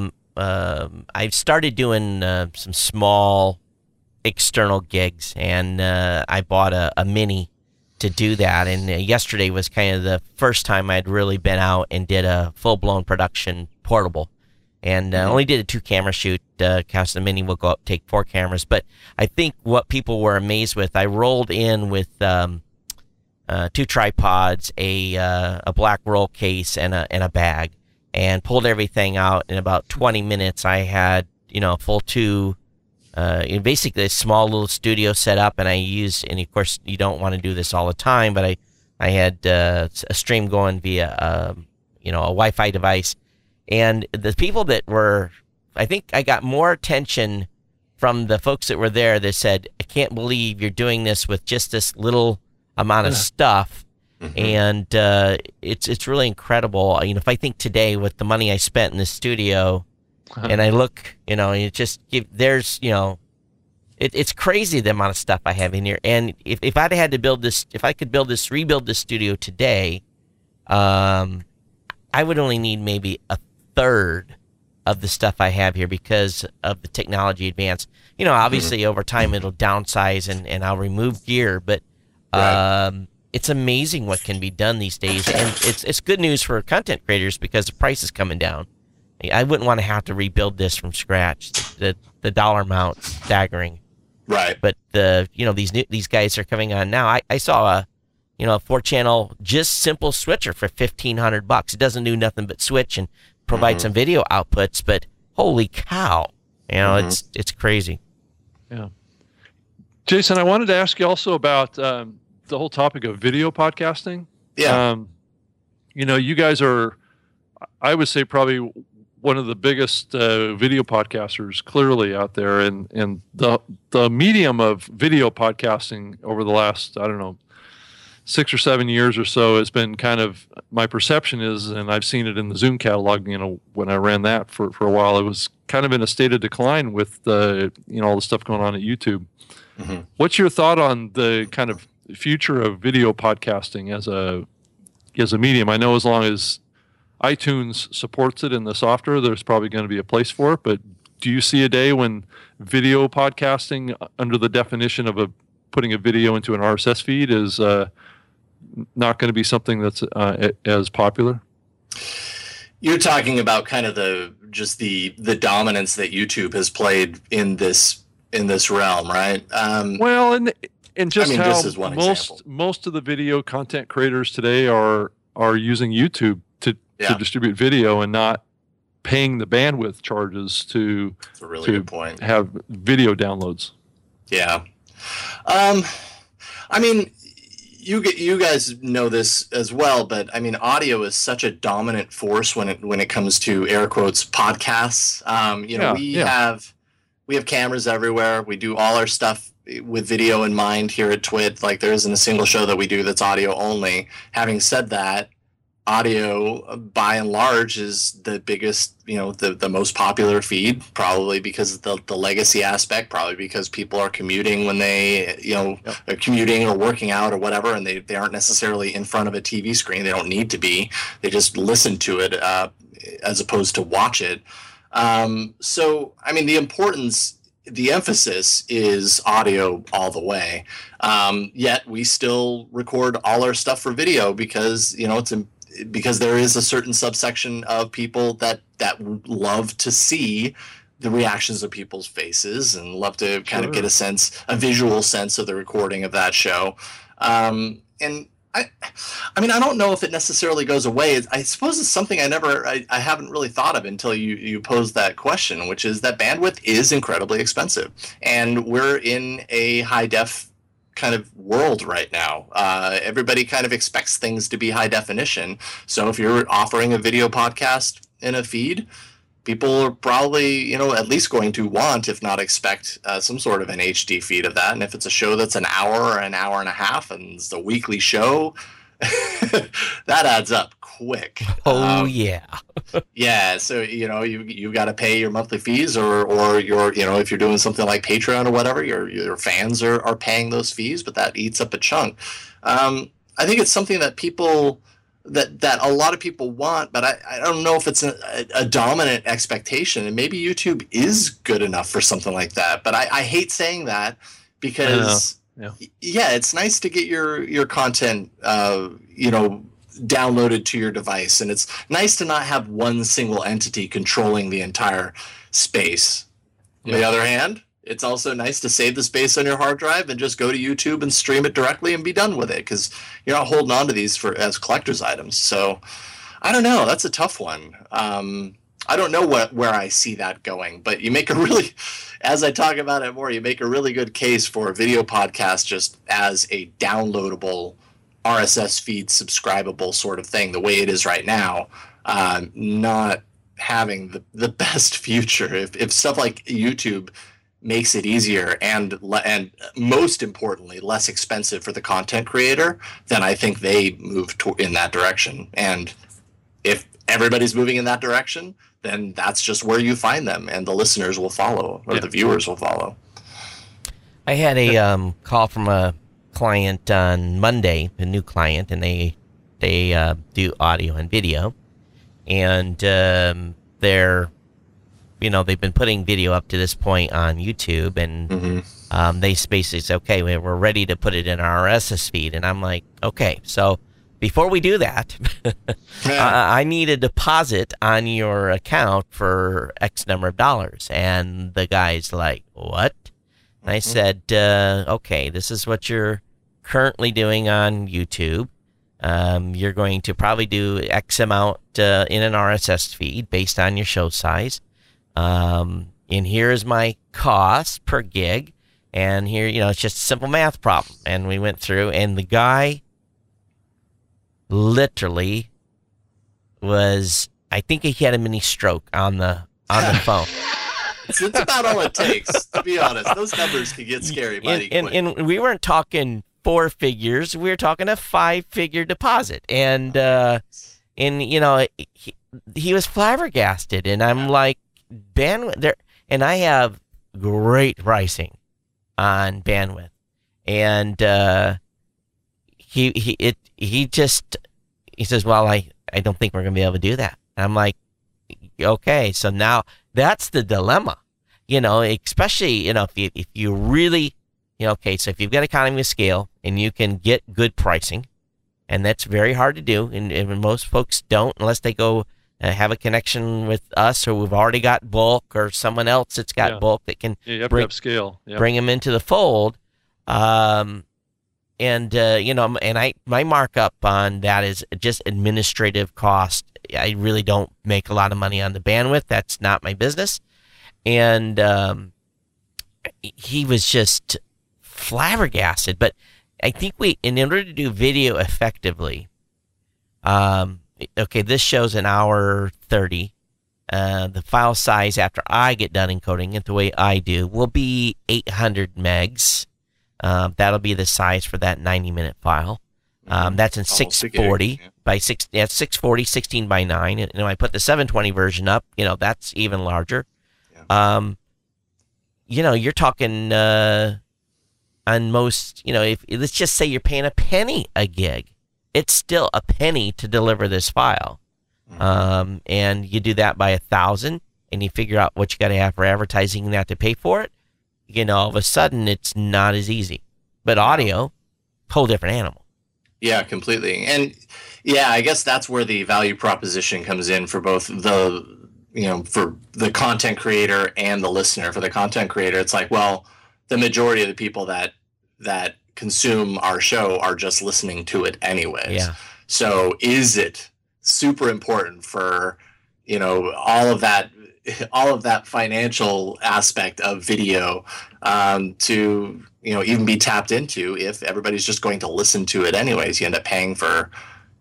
S1: I've started doing some small external gigs, and I bought a Mini to do that. And yesterday was kind of the first time I'd really been out and did a full-blown production portable. And only did a 2-camera shoot, because the Mini will go up, take 4 cameras. But I think what people were amazed with, I rolled in with 2 tripods, a black roll case, and a bag, and pulled everything out. In about 20 minutes, I had full 2, basically a small little studio set up, and I used, and of course you don't want to do this all the time, but I had a stream going via a Wi-Fi device, and the people that were, I think I got more attention from the folks that were there that said, I can't believe you're doing this with just this little amount of stuff, and it's really incredible. If I think today with the money I spent in the studio, and I look, it just it's crazy the amount of stuff I have in here. And if I'd had to build this, if I could rebuild this studio today, I would only need maybe a third of the stuff I have here because of the technology advance. Obviously over time it'll downsize and I'll remove gear, but it's amazing what can be done these days, and it's good news for content creators because the price is coming down. I wouldn't want to have to rebuild this from scratch. The dollar amount's staggering.
S3: Right.
S1: But these guys are coming on now. I saw a 4-channel just simple switcher for $1,500. It doesn't do nothing but switch and provide some video outputs, but holy cow, it's crazy.
S2: Yeah. Jason, I wanted to ask you also about the whole topic of video podcasting.
S3: Yeah.
S2: You guys are, I would say, probably one of the biggest video podcasters clearly out there, and the medium of video podcasting over the last, I don't know, 6 or 7 years or so has been kind of, my perception is, and I've seen it in the Zoom catalog, when I ran that for a while, it was kind of in a state of decline with all the stuff going on at YouTube. Mm-hmm. What's your thought on the kind of future of video podcasting as a medium? I know as long as iTunes supports it in the software, there's probably going to be a place for it, but do you see a day when video podcasting, under the definition of putting a video into an RSS feed, is not going to be something that's as popular?
S3: You're talking about kind of the dominance that YouTube has played in this realm, right?
S2: Well, and just how
S3: just as one example.
S2: Most of the video content creators today are using YouTube to distribute video and not paying the bandwidth charges to
S3: That's a really good point.
S2: Have video downloads.
S3: Yeah. You guys know this as well, but audio is such a dominant force when it comes to air quotes podcasts. We have cameras everywhere. We do all our stuff with video in mind here at Twit. Like, there isn't a single show that we do that's audio only. Having said that, audio by and large is the biggest, the most popular feed, probably because of the legacy aspect, probably because people are commuting when they, are commuting or working out or whatever, and they aren't necessarily in front of a TV screen. They don't need to be. They just listen to it as opposed to watch it. The emphasis is audio all the way. Yet we still record all our stuff for video because, because there is a certain subsection of people that love to see the reactions of people's faces and love to kind of get a visual sense of the recording of that show. And I don't know if it necessarily goes away. I suppose it's something I haven't really thought of until you posed that question, which is that bandwidth is incredibly expensive, and we're in a high def kind of world right now. Everybody kind of expects things to be high definition. So if you're offering a video podcast in a feed, people are probably, at least going to want, if not expect, some sort of an HD feed of that. And if it's a show that's an hour or an hour and a half and it's a weekly show, that adds up quick.
S1: Oh, yeah.
S3: Yeah. So, you got to pay your monthly fees or your, if you're doing something like Patreon or whatever, your fans are paying those fees, but that eats up a chunk. I think it's something that people... that a lot of people want, but I don't know if it's a dominant expectation, and maybe YouTube is good enough for something like that. But I hate saying that because it's nice to get your content downloaded to your device, and it's nice to not have one single entity controlling the entire space. On the other hand, it's also nice to save the space on your hard drive and just go to YouTube and stream it directly and be done with it, because you're not holding on to these as collector's items. So I don't know. That's a tough one. I don't know where I see that going, but you make as I talk about it more, you make a really good case for a video podcast just as a downloadable RSS feed, subscribable sort of thing, the way it is right now, not having the best future. If stuff like YouTube makes it easier and most importantly less expensive for the content creator, then I think they move in that direction. And if everybody's moving in that direction, then that's just where you find them, and the listeners will follow, or the viewers will follow.
S1: I had a call from a client on Monday, a new client, and they do audio and video, and they're they've been putting video up to this point on YouTube, and they basically say, okay, we're ready to put it in our RSS feed. And I'm like, okay, so before we do that, I need a deposit on your account for X number of dollars. And the guy's like, what? And I said, okay, this is what you're currently doing on YouTube. You're going to probably do X amount in an RSS feed based on your show size. And here's my cost per gig. And here, it's just a simple math problem. And we went through, and the guy literally I think he had a mini stroke on the phone.
S3: It's about all it takes, to be honest. Those numbers can get scary mighty quick.
S1: And we weren't talking 4 figures. We were talking a 5-figure deposit. And he was flabbergasted. And I'm like, bandwidth there. And I have great pricing on bandwidth. And he says, well, I don't think we're going to be able to do that. And I'm like, okay, so now that's the dilemma, especially, if you really, okay, so if you've got economy of scale and you can get good pricing, and that's very hard to do, and most folks don't unless they go have a connection with us, or we've already got bulk, or someone else that's got bulk that can
S2: you have to have scale.
S1: Bring them into the fold. And my markup on that is just administrative cost. I really don't make a lot of money on the bandwidth. That's not my business. And he was just flabbergasted. But I think in order to do video effectively, this show's an hour 30. The file size after I get done encoding it the way I do will be 800 megs. That'll be the size for that 90-minute file. That's in 640 by 6. Yeah, 640, 16 by 9. And when I put the 720 version up, that's even larger. Yeah. You're talking on most. If let's just say you're paying a penny a gig, it's still a penny to deliver this file. And you do that by 1,000, and you figure out what you got to have for advertising and that to pay for it. All of a sudden, it's not as easy. But audio, whole different animal.
S3: Yeah, completely. And I guess that's where the value proposition comes in for both for the content creator and the listener. For the content creator, it's like, well, the majority of the people that consume our show are just listening to it anyways.
S1: Yeah.
S3: So is it super important for, all of that financial aspect of video to even be tapped into if everybody's just going to listen to it anyways? You end up paying for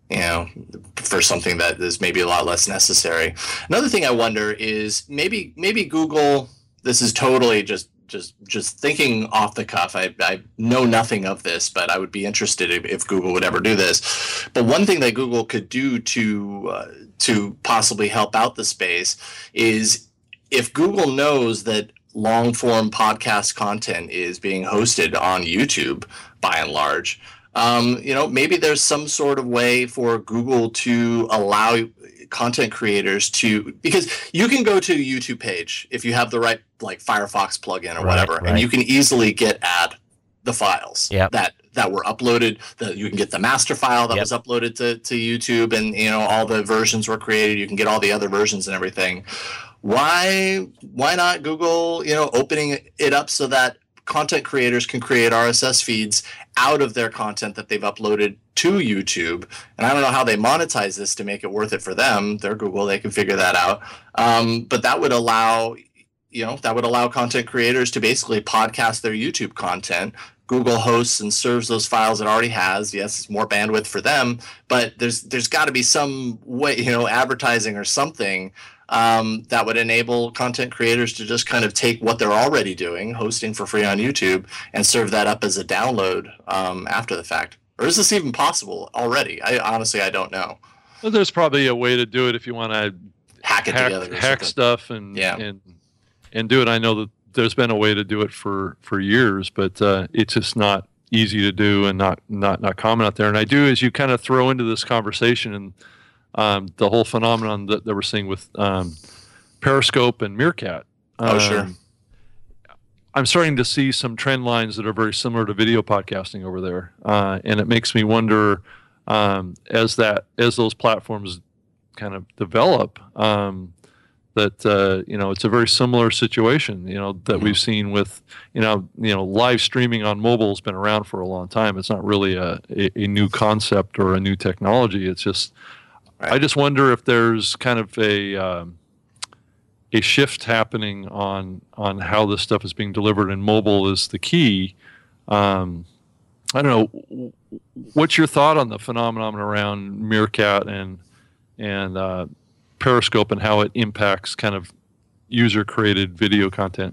S3: for something that is maybe a lot less necessary. Another thing I wonder is maybe Google, this is totally just thinking off the cuff. I know nothing of this, but I would be interested if Google would ever do this. But one thing that Google could do to possibly help out the space is if Google knows that long-form podcast content is being hosted on YouTube by and large, maybe there's some sort of way for Google to allow content creators to, because you can go to a YouTube page if you have the right Firefox plugin or whatever, and you can easily get at the files that were uploaded. You can get the master file that was uploaded to YouTube, and all the versions were created. You can get all the other versions and everything. Why not Google opening it up so that content creators can create RSS feeds out of their content that they've uploaded to YouTube? And I don't know how they monetize this to make it worth it for them. They're Google, they can figure that out. But that would allow content creators to basically podcast their YouTube content. Google hosts and serves those files it already has. Yes, it's more bandwidth for them, but there's got to be some way, advertising or something that would enable content creators to just kind of take what they're already doing, hosting for free on YouTube, and serve that up as a download after the fact. Or is this even possible already? I don't know.
S2: Well, there's probably a way to do it if you want to hack stuff and do it. I know that there's been a way to do it for years, but it's just not easy to do and not common out there. And I do, as you kind of throw into this conversation and the whole phenomenon that we're seeing with Periscope and Meerkat.
S3: Sure.
S2: I'm starting to see some trend lines that are very similar to video podcasting over there, and it makes me wonder as those platforms kind of develop. That it's a very similar situation, that we've seen with, live streaming on mobile has been around for a long time. It's not really a new concept or a new technology. It's just, I just wonder if there's kind of a shift happening on how this stuff is being delivered, and mobile is the key. I don't know. What's your thought on the phenomenon around Meerkat and Periscope and how it impacts kind of user-created video content?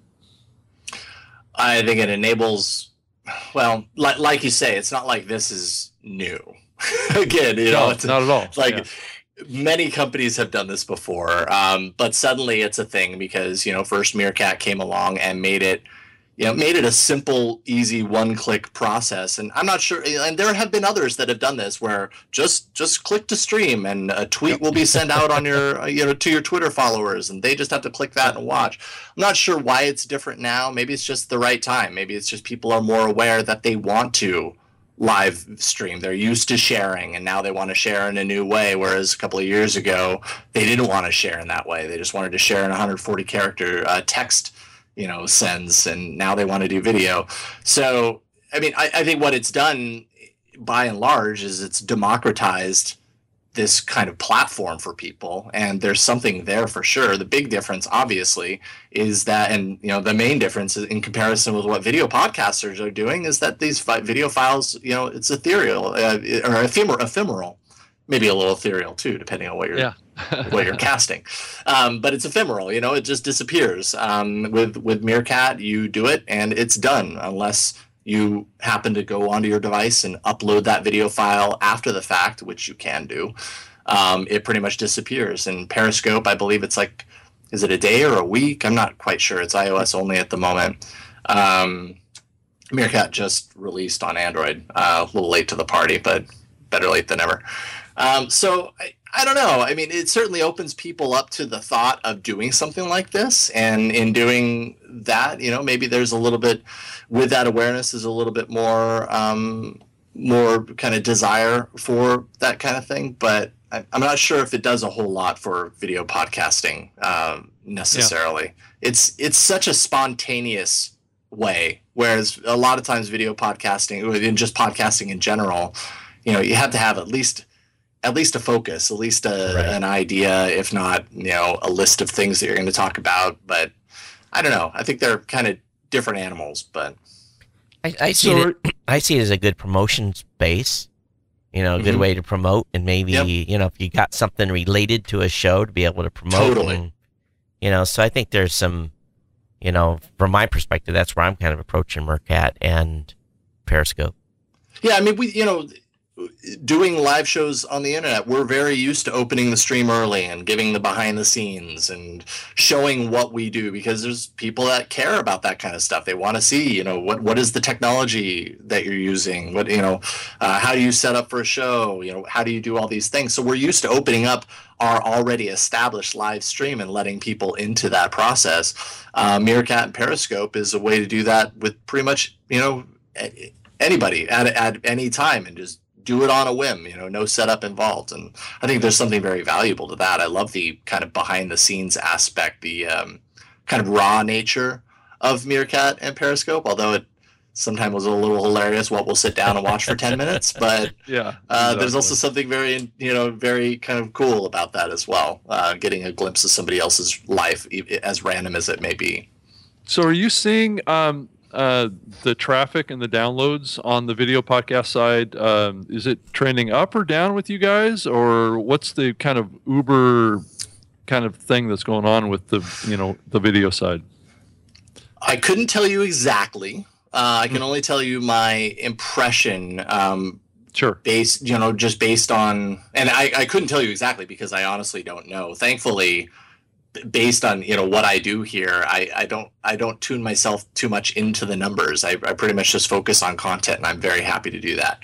S3: I think it enables, well, like you say, it's not like this is new. Again,
S2: it's not at all.
S3: It's like many companies have done this before, but suddenly it's a thing because first Meerkat came along and made it a simple, easy, one-click process. And I'm not sure, and there have been others that have done this where just click to stream and a tweet will be sent out on your, to your Twitter followers, and they just have to click that and watch. I'm not sure why it's different now. Maybe it's just the right time. Maybe it's just people are more aware that they want to live stream. They're used to sharing, and now they want to share in a new way, whereas a couple of years ago, they didn't want to share in that way. They just wanted to share in 140-character text sends, and now they want to do video. So, I mean, I think what it's done by and large is it's democratized this kind of platform for people, and there's something there for sure. The big difference, obviously, is that, and the main difference in comparison with what video podcasters are doing is that these video files, it's ethereal or ephemeral. Maybe a little ethereal too, depending on what you're what you're casting. But it's ephemeral, it just disappears. With Meerkat, you do it and it's done, unless you happen to go onto your device and upload that video file after the fact, which you can do. It pretty much disappears. And Periscope, I believe it's like, is it a day or a week? I'm not quite sure. It's iOS only at the moment. Meerkat just released on Android, a little late to the party, but better late than never. So I don't know. I mean, it certainly opens people up to the thought of doing something like this. And in doing that, maybe there's a little bit, with that awareness, is a little bit more kind of desire for that kind of thing. But I'm not sure if it does a whole lot for video podcasting necessarily. Yeah. It's such a spontaneous way, whereas a lot of times video podcasting, or in just podcasting in general, you have to have at least a focus, at least an idea, if not, a list of things that you're going to talk about. But I don't know. I think they're kind of different animals, but
S1: I see it as a good promotion space, a good way to promote, and maybe, if you got something related to a show to be able to promote.
S3: Totally.
S1: And, so I think there's some, from my perspective, that's where I'm kind of approaching Meerkat and Periscope.
S3: Yeah. I mean, doing live shows on the internet, we're very used to opening the stream early and giving the behind the scenes and showing what we do, because there's people that care about that kind of stuff. They want to see, what is the technology that you're using? What, how do you set up for a show? How do you do all these things? So we're used to opening up our already established live stream and letting people into that process. Meerkat and Periscope is a way to do that with pretty much, anybody at any time, and just do it on a whim, no setup involved. And I think there's something very valuable to that. I love the kind of behind the scenes aspect, the kind of raw nature of Meerkat and Periscope, although it sometimes was a little hilarious what we'll sit down and watch for 10 minutes. But exactly. There's also something very, very kind of cool about that as well, getting a glimpse of somebody else's life, as random as it may be.
S2: So are you seeing the traffic and the downloads on the video podcast side? Is it trending up or down with you guys, or what's the kind of Uber kind of thing that's going on with the video side?
S3: I couldn't tell you exactly. I can only tell you my impression.
S2: Sure.
S3: Just based on, and I couldn't tell you exactly because I honestly don't know. Thankfully, based on what I do here, I don't tune myself too much into the numbers. I pretty much just focus on content, and I'm very happy to do that.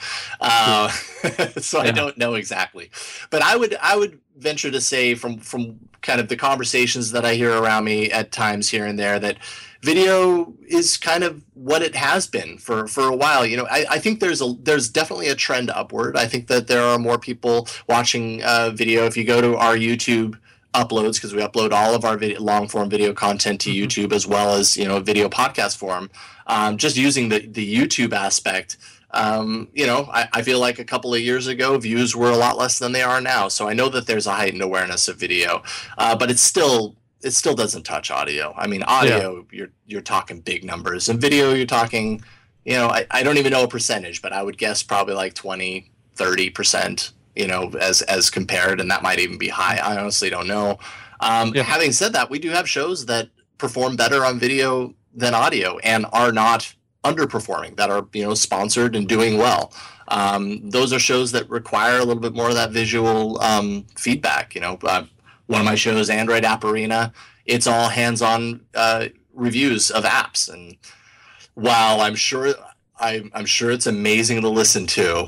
S3: So I don't know exactly, but I would venture to say from kind of the conversations that I hear around me at times here and there, that video is kind of what it has been for a while. I think there's definitely a trend upward. I think that there are more people watching video. If you go to our YouTube uploads, because we upload all of our long form video content to YouTube, as well as video podcast form, just using the YouTube aspect, I feel like a couple of years ago views were a lot less than they are now. So I know that there's a heightened awareness of video, but it's still it still doesn't touch audio. I mean, audio, you're talking big numbers, and video, you're talking, I don't even know a percentage, but I would guess probably like 20, 30%, as compared, and that might even be high. I honestly don't know. Having said that, we do have shows that perform better on video than audio and are not underperforming, that are, sponsored and doing well. Those are shows that require a little bit more of that visual feedback. One of my shows, Android App Arena, it's all hands-on reviews of apps. And while I'm sure it's amazing to listen to,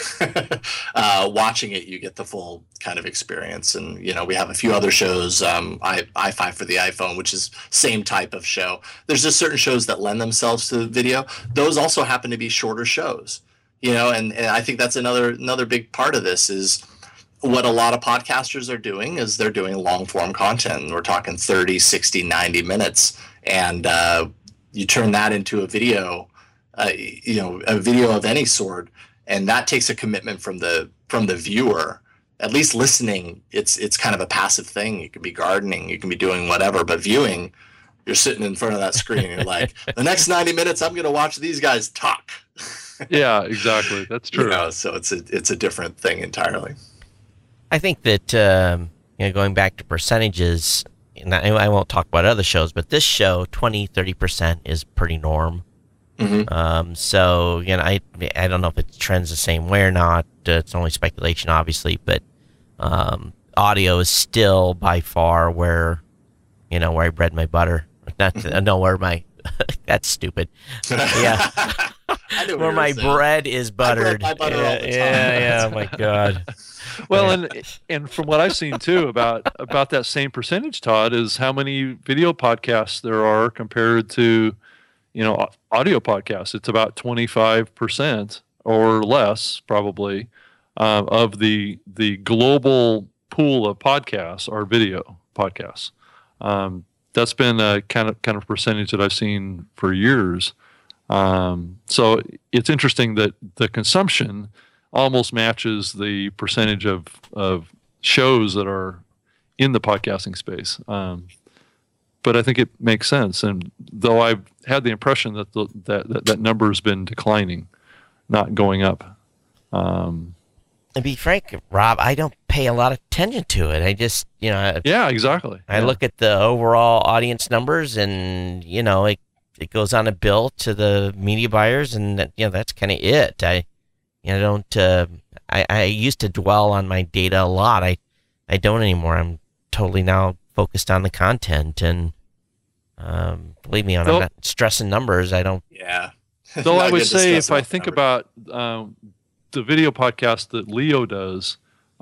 S3: watching it, you get the full kind of experience. And, we have a few other shows, i5 for the iPhone, which is same type of show. There's just certain shows that lend themselves to video. Those also happen to be shorter shows, and I think that's another big part of this is what a lot of podcasters are doing is they're doing long form content. We're talking 30, 60, 90 minutes. And you turn that into a video, a video of any sort, and that takes a commitment from the viewer. At least listening, it's kind of a passive thing. You could be gardening, you can be doing whatever, but viewing, you're sitting in front of that screen and you're like, the next 90 minutes, I'm going to watch these guys talk.
S2: Yeah, exactly. That's true.
S3: So it's a different thing entirely.
S1: I think that going back to percentages, and I won't talk about other shows, but this show, 20-30% is pretty norm.
S3: Mm-hmm.
S1: So I don't know if it trends the same way or not. It's only speculation, obviously, but audio is still by far where I bread my butter. Where my that's stupid. Yeah. Where my bread is buttered.
S3: I bread my butter all the time.
S1: Yeah. Oh my God.
S2: Well, and from what I've seen too about that same percentage, Todd, is how many video podcasts there are compared to, audio podcasts. It's about 25% or less, probably, of the global pool of podcasts are video podcasts. That's been a kind of percentage that I've seen for years. So it's interesting that the consumption almost matches the percentage of shows that are in the podcasting space. But I think it makes sense. And though I've had the impression that that number has been declining, not going up.
S1: To be frank, Rob, I don't pay a lot of attention to it. I just,
S2: yeah, exactly.
S1: I look at the overall audience numbers, and it goes on a bill to the media buyers, and that's kind of it. I used to dwell on my data a lot. I don't anymore. I'm totally now focused on the content, and believe me, I'm not stressing numbers. I don't.
S3: Yeah.
S2: Though I would say, if I think about the video podcast that Leo does,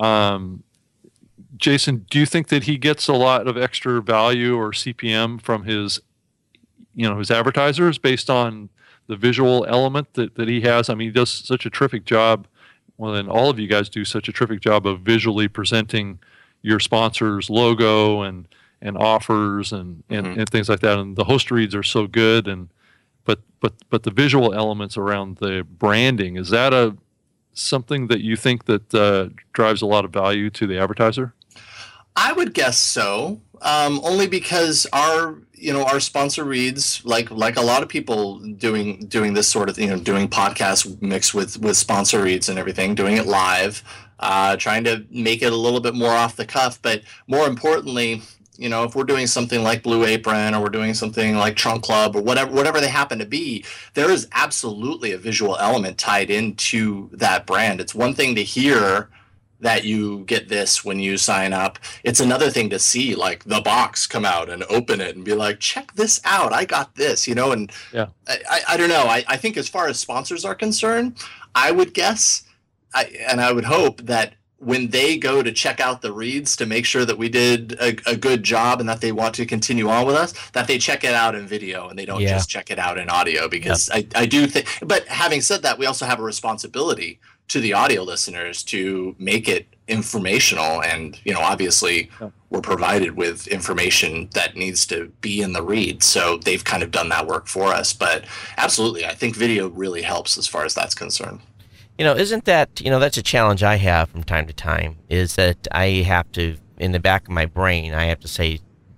S2: Jason, do you think that he gets a lot of extra value or CPM from his advertisers based on the visual element that he has? I mean, he does such a terrific job. Well, then all of you guys do such a terrific job of visually presenting your sponsor's logo and offers and things like that. And the host reads are so good. But the visual elements around the branding, is that something that you think that drives a lot of value to the advertiser?
S3: I would guess so. Only because our sponsor reads, like a lot of people doing this sort of doing podcasts mixed with sponsor reads and everything, doing it live, trying to make it a little bit more off the cuff. But more importantly, if we're doing something like Blue Apron or we're doing something like Trunk Club or whatever they happen to be, there is absolutely a visual element tied into that brand. It's one thing to hear that you get this when you sign up. It's another thing to see like the box come out and open it and be like, check this out, I got this, and
S2: yeah.
S3: I don't know. I think as far as sponsors are concerned, I would guess, and I would hope that when they go to check out the reads to make sure that we did a good job and that they want to continue on with us, that they check it out in video and they don't just check it out in audio, because I do think, but having said that, we also have a responsibility to the audio listeners to make it informational. And, obviously we're provided with information that needs to be in the read. So they've kind of done that work for us. But absolutely, I think video really helps as far as that's concerned.
S1: Isn't that, that's a challenge I have from time to time, is that I have to, in the back of my brain, I have to say,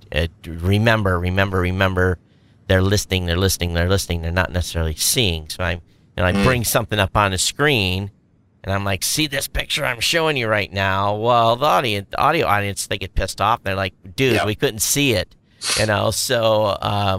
S1: remember. They're listening. They're not necessarily seeing. So I bring something up on the screen, and I'm like, see this picture I'm showing you right now. Well, the audio audience, they get pissed off. They're like, dude, we couldn't see it. So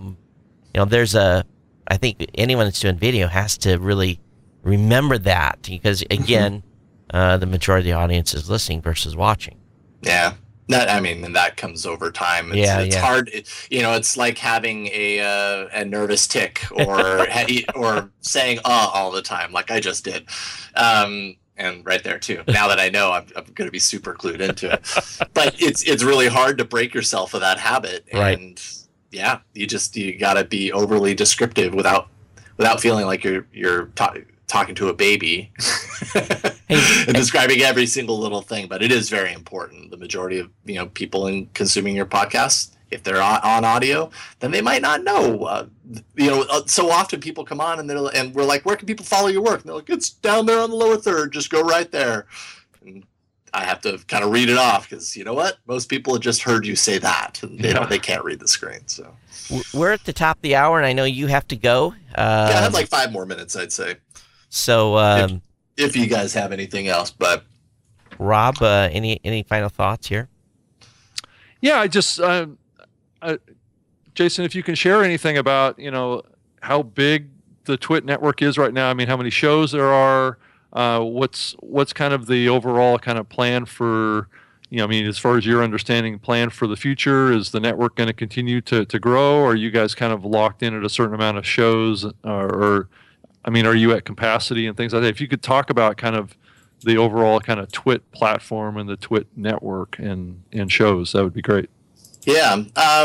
S1: I think anyone that's doing video has to really remember that, because again, the majority of the audience is listening versus watching.
S3: Yeah. And that comes over time. It's hard. It's like having a nervous tick or saying all the time, like I just did. And right there too. Now that I know, I'm going to be super glued into it. But it's really hard to break yourself of that habit.
S1: Right.
S3: And yeah, you got to be overly descriptive without feeling like you're talking to a baby and describing every single little thing. But it is very important. The majority of people in consuming your podcast, if they're on audio, then they might not know. So often people come on and we're like, where can people follow your work? And they're like, it's down there on the lower third. Just go right there. And I have to kind of read it off because you know what? Most people have just heard you say that. And they can't read the screen. So
S1: we're at the top of the hour, and I know you have to go.
S3: I have like 5 more minutes, I'd say.
S1: So
S3: if you guys have anything else, but
S1: Rob, any final thoughts here?
S2: Yeah, I just Jason, if you can share anything about how big the TWiT network is right now. I mean, how many shows there are. What's kind of the overall kind of plan for, as far as your understanding, plan for the future? Is the network going to continue to grow? Or are you guys kind of locked in at a certain amount of shows? Are you at capacity and things like that? If you could talk about kind of the overall kind of TWiT platform and the TWiT network and shows, that would be great.
S3: Yeah.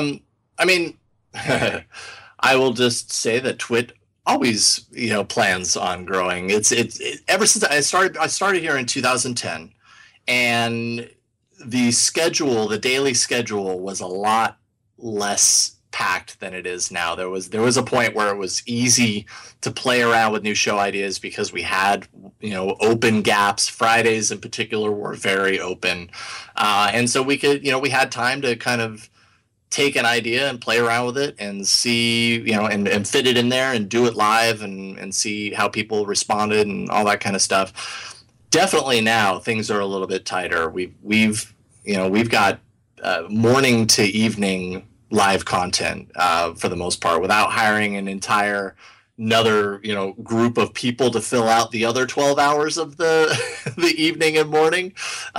S3: I will just say that TWiT always, plans on growing. It's ever since I started here in 2010, and the daily schedule was a lot less packed than it is now. There was a point where it was easy to play around with new show ideas because we had, open gaps. Fridays in particular were very open. And so we could, we had time to kind of take an idea and play around with it and see, and fit it in there and do it live and see how people responded and all that kind of stuff. Definitely now things are a little bit tighter. We've got morning to evening live content for the most part, without hiring another group of people to fill out the other 12 hours of the evening and morning.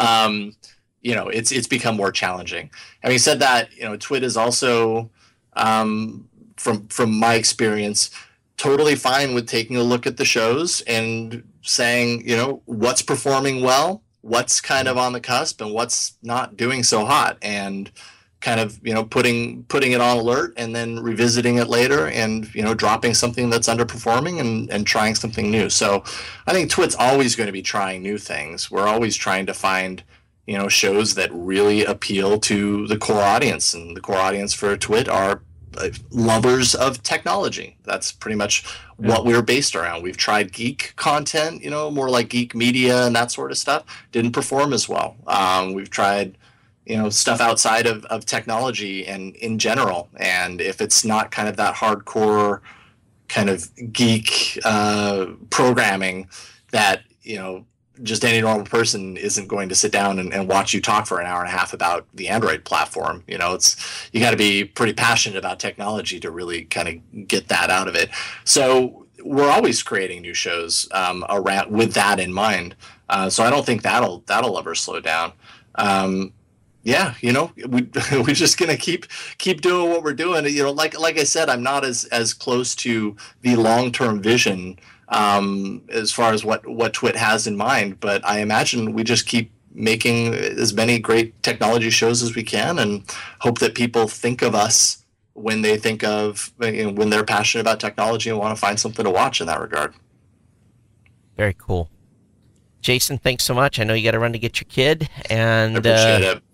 S3: It's become more challenging. Having said that, TWiT is also, from my experience, totally fine with taking a look at the shows and saying, what's performing well, what's kind of on the cusp, and what's not doing so hot, and kind of, putting it on alert and then revisiting it later and, dropping something that's underperforming and trying something new. So I think TWiT's always going to be trying new things. We're always trying to find shows that really appeal to the core audience, and the core audience for TWiT are lovers of technology. That's pretty much what we're based around. We've tried geek content, more like geek media and that sort of stuff. Didn't perform as well. We've tried, stuff outside of technology and in general. And if it's not kind of that hardcore kind of geek programming that, just any normal person isn't going to sit down and watch you talk for an hour and a half about the Android platform. You got to be pretty passionate about technology to really kind of get that out of it. So we're always creating new shows around with that in mind. So I don't think that'll ever slow down. We're just gonna keep doing what we're doing. Like I said, I'm not as close to the long-term vision as far as what TWiT has in mind, but I imagine we just keep making as many great technology shows as we can and hope that people think of us when they think of, when they're passionate about technology and want to find something to watch in that regard.
S1: Very cool. Jason, thanks so much. I know you got to run to get your kid, and
S3: I appreciate it.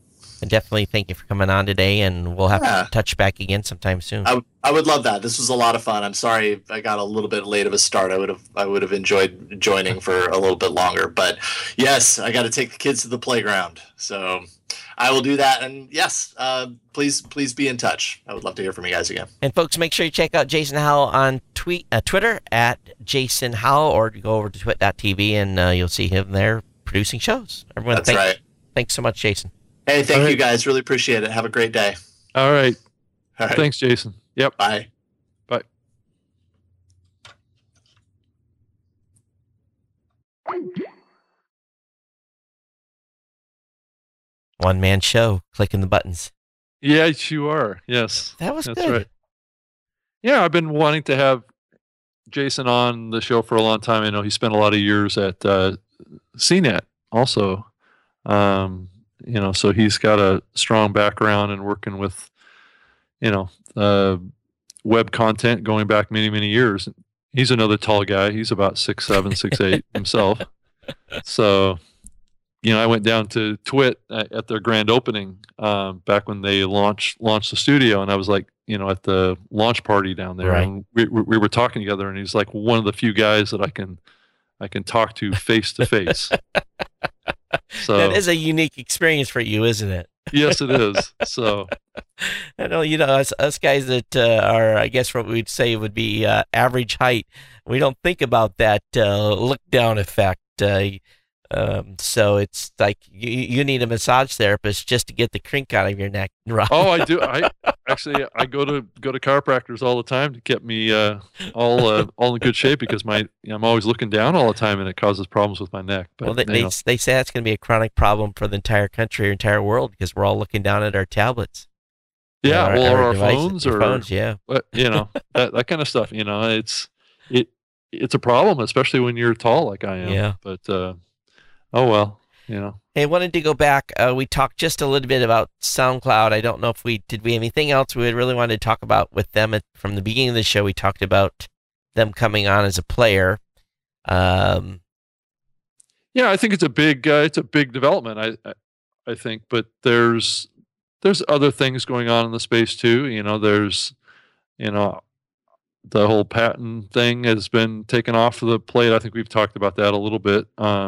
S1: And definitely thank you for coming on today, and we'll have to touch back again sometime soon.
S3: I would love that. This was a lot of fun. I'm sorry I got a little bit late of a start. I would have enjoyed joining for a little bit longer. But yes, I got to take the kids to the playground. So I will do that. And yes, please be in touch. I would love to hear from you guys again.
S1: And folks, make sure you check out Jason Howell on Twitter at Jason Howell, or go over to twit.tv and you'll see him there producing shows. Everyone,
S3: That's right.
S1: Thanks so much, Jason.
S3: Hey, thank you guys. Really appreciate it. Have a great day.
S2: All right. Thanks, Jason. Yep.
S3: Bye.
S2: Bye.
S1: One-man show, clicking the buttons.
S2: Yes, you are. Yes.
S1: That's
S2: good.
S1: Right.
S2: Yeah, I've been wanting to have Jason on the show for a long time. I know he spent a lot of years at CNET also. So he's got a strong background in working with, web content going back many, many years. He's another tall guy. He's about 6'7", 6'8" himself. So, I went down to Twit at their grand opening back when they launched the studio, and I was like, at the launch party down there,
S1: right.
S2: And we were talking together, and he's like one of the few guys that I can talk to face to face. So
S1: that is a unique experience for you, isn't it?
S2: Yes, it is. So
S1: I know, us guys that are, I guess what we'd say would be average height, we don't think about that look down effect. So it's like you need a massage therapist just to get the crink out of your neck. Right?
S2: Oh, I do. I go to chiropractors all the time to get me all in good shape, because I'm always looking down all the time, and it causes problems with my neck. But,
S1: well, they say that's going to be a chronic problem for the entire country or entire world, because we're all looking down at our tablets.
S2: Yeah, our
S1: devices,
S2: phones,
S1: yeah.
S2: But, that kind of stuff. It's a problem, especially when you're tall like I am.
S1: Yeah.
S2: But oh well,
S1: Hey, I wanted to go back. We talked just a little bit about SoundCloud. I don't know if we have anything else we really wanted to talk about with them from the beginning of the show. We talked about them coming on as a player.
S2: Yeah, I think it's a big development. I think, but there's other things going on in the space too. There's the whole patent thing has been taken off of the plate. I think we've talked about that a little bit.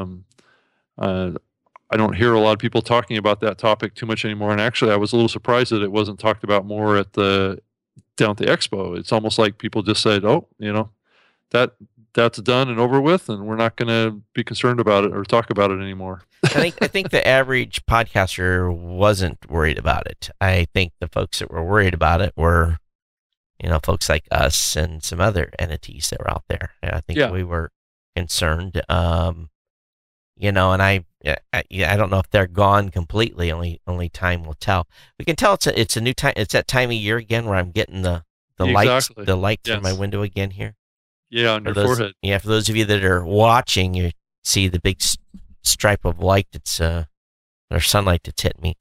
S2: I don't hear a lot of people talking about that topic too much anymore. And actually, I was a little surprised that it wasn't talked about more down at the expo. It's almost like people just said, "Oh, that's done and over with, and we're not going to be concerned about it or talk about it anymore."
S1: I think the average podcaster wasn't worried about it. I think the folks that were worried about it were, folks like us and some other entities that were out there. I think we were concerned. And I don't know if they're gone completely. Only time will tell. We can tell it's a new time. It's that time of year again where I'm getting the lights in my window again here.
S2: Yeah, on your forehead.
S1: Yeah, for those of you that are watching, you see the big stripe of light that's or sunlight that's hit me.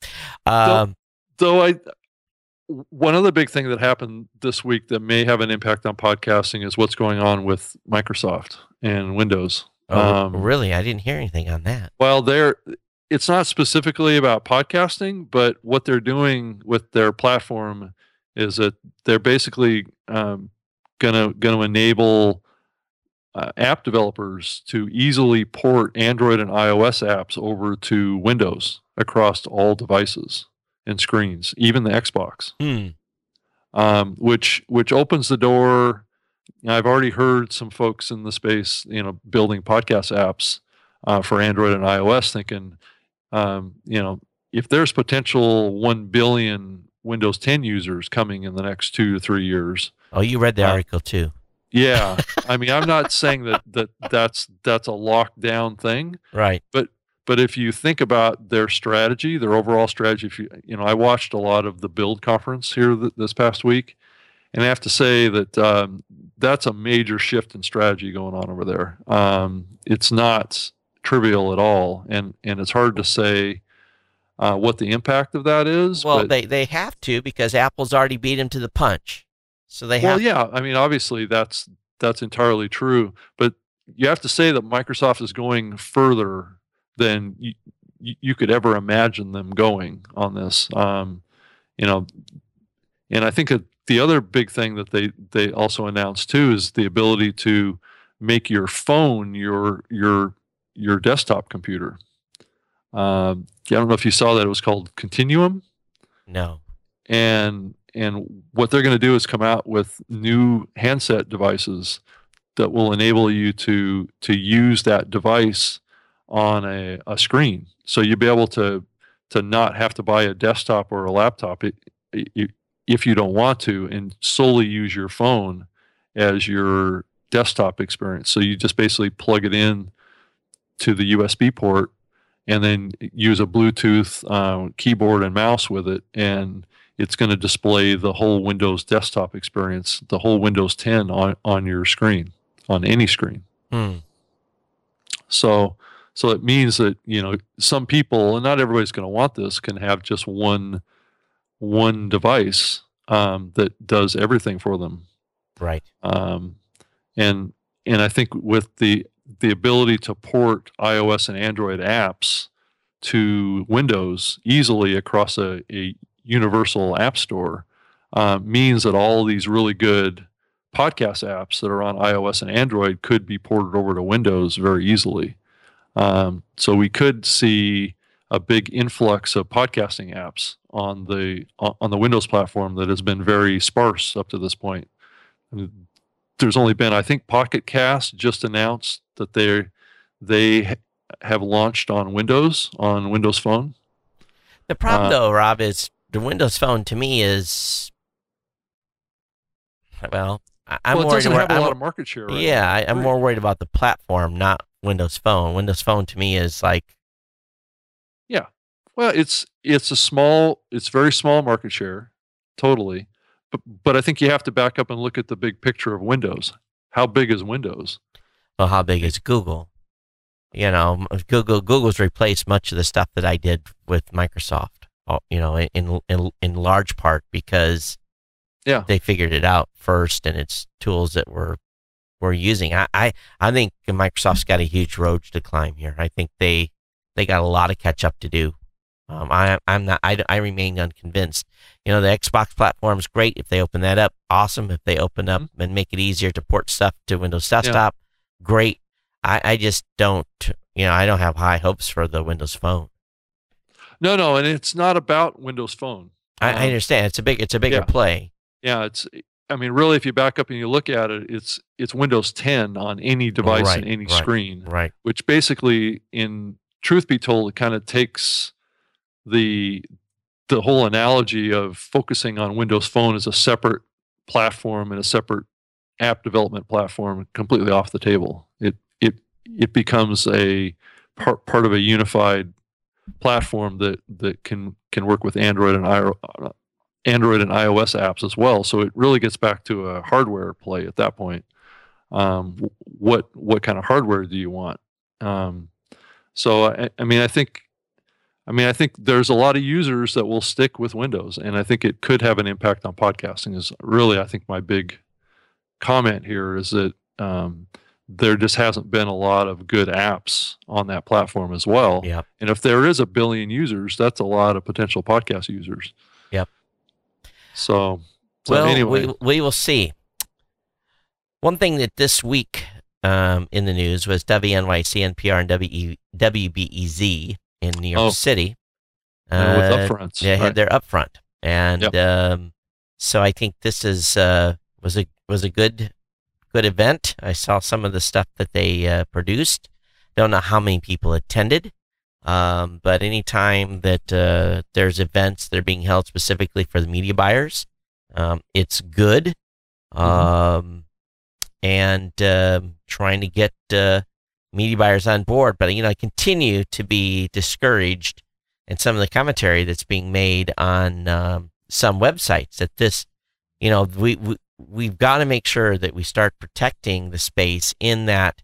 S2: One other big thing that happened this week that may have an impact on podcasting is what's going on with Microsoft and Windows.
S1: Really? I didn't hear anything on that.
S2: Well, it's not specifically about podcasting, but what they're doing with their platform is that they're basically going to enable app developers to easily port Android and iOS apps over to Windows across all devices and screens, even the Xbox. Which opens the door. I've already heard some folks in the space, building podcast apps for Android and iOS, thinking, if there's potential 1 billion Windows 10 users coming in the next 2 to 3 years.
S1: Oh, you read the article too.
S2: Yeah, I mean, I'm not saying that's a lockdown thing,
S1: right?
S2: But if you think about their strategy, their overall strategy, I watched a lot of the Build conference here this past week. And I have to say that that's a major shift in strategy going on over there. It's not trivial at all, and it's hard to say what the impact of that is.
S1: Well, they have to, because Apple's already beat them to the punch, so they have.
S2: Well, yeah, I mean, obviously that's entirely true, but you have to say that Microsoft is going further than you could ever imagine them going on this. You know, and I think that the other big thing that they also announced too is the ability to make your phone your desktop computer. I don't know if you saw that. It was called Continuum.
S1: No.
S2: And what they're going to do is come out with new handset devices that will enable you to use that device on a screen. So you'll be able to not have to buy a desktop or a laptop if you don't want to, and solely use your phone as your desktop experience. So you just basically plug it in to the USB port and then use a Bluetooth keyboard and mouse with it, and it's going to display the whole Windows desktop experience, the whole Windows 10 on your screen, on any screen. So it means that, you know, some people, and not everybody's going to want this, can have just one device that does everything for them.
S1: Right.
S2: And I think with the ability to port iOS and Android apps to Windows easily across a universal app store means that all these really good podcast apps that are on iOS and Android could be ported over to Windows very easily. So we could see a big influx of podcasting apps on the Windows platform that has been very sparse up to this point. There's only been, I think, Pocket Cast just announced that they have launched on Windows Phone.
S1: The problem, though, Rob, is the Windows Phone to me is, well, I'm
S2: it
S1: worried
S2: doesn't
S1: about
S2: have a lot of market share. Right?
S1: Yeah, I'm more worried about the platform, not Windows Phone. Windows Phone to me is like,
S2: yeah, well, it's very small market share, totally. But I think you have to back up and look at the big picture of Windows. How big is Windows?
S1: Well, how big is Google? You know, Google's replaced much of the stuff that I did with Microsoft. You know, in large part because they figured it out first, and it's tools that we're using. I think Microsoft's got a huge road to climb here. I think they got a lot of catch up to do. I remain unconvinced. You know, the Xbox platform is great. If they open that up, awesome. If they open up and make it easier to port stuff to Windows Desktop, great. I just don't, you know, I don't have high hopes for the Windows Phone.
S2: No, and it's not about Windows Phone.
S1: I understand. It's a bigger play.
S2: Yeah, I mean, really, if you back up and you look at it, it's Windows 10 on any device and any screen.
S1: Right.
S2: Which basically, in truth be told, it kind of takes the whole analogy of focusing on Windows Phone as a separate platform and a separate app development platform completely off the table. It becomes a part of a unified platform that can work with Android and iOS apps as well. So it really gets back to a hardware play at that point. What kind of hardware do you want? So I think there's a lot of users that will stick with Windows, and I think it could have an impact on podcasting. Is really, I think, my big comment here is that there just hasn't been a lot of good apps on that platform as well.
S1: Yep.
S2: And if there is 1 billion users, that's a lot of potential podcast users.
S1: Yep.
S2: So
S1: well,
S2: anyway,
S1: we will see. One thing that this week in the news was WNYC, NPR, and WBEZ in New York City.
S2: With upfronts.
S1: They had their upfront. And so I think this is was a good event. I saw some of the stuff that they produced. Don't know how many people attended, but anytime that there's events that are being held specifically for the media buyers, it's good. And trying to get media buyers on board. But, you know, I continue to be discouraged in some of the commentary that's being made on some websites that this, you know, we've got to make sure that we start protecting the space in that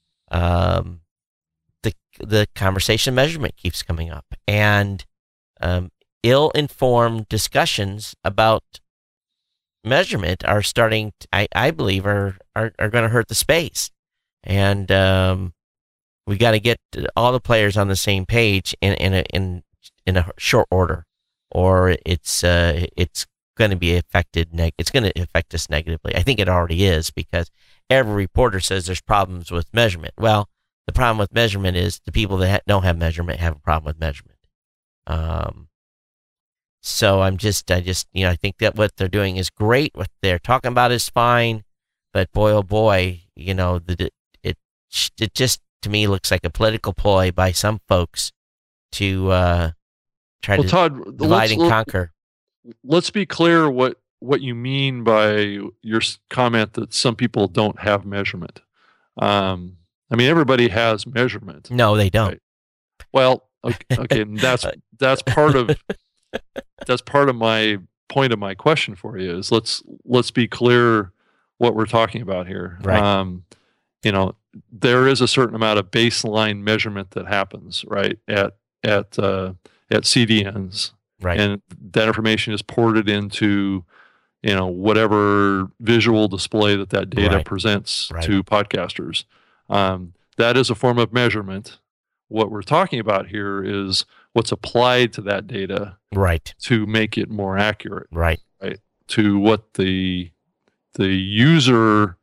S1: the conversation measurement keeps coming up, and ill-informed discussions about measurement are starting, I believe, are going to hurt the space. And we got to get all the players on the same page in a short order, or it's going to be affected. It's going to affect us negatively. I think it already is, because every reporter says there's problems with measurement. Well, the problem with measurement is the people that don't have measurement have a problem with measurement. So I think that what they're doing is great. What they're talking about is fine, but boy, oh boy, it just, to me, looks like a political ploy by some folks to try to
S2: Todd,
S1: divide and conquer.
S2: Let's be clear what you mean by your comment that some people don't have measurement. I mean, everybody has measurement.
S1: No, they don't.
S2: Right? Well, okay, that's part of my point of my question for you is let's be clear what we're talking about here.
S1: Right.
S2: There is a certain amount of baseline measurement that happens, right, at CDNs,
S1: right,
S2: and that information is ported into whatever visual display that data
S1: right.
S2: presents
S1: right.
S2: to podcasters. That is a form of measurement. What we're talking about here is what's applied to that data,
S1: right,
S2: to make it more accurate,
S1: right,
S2: to what the user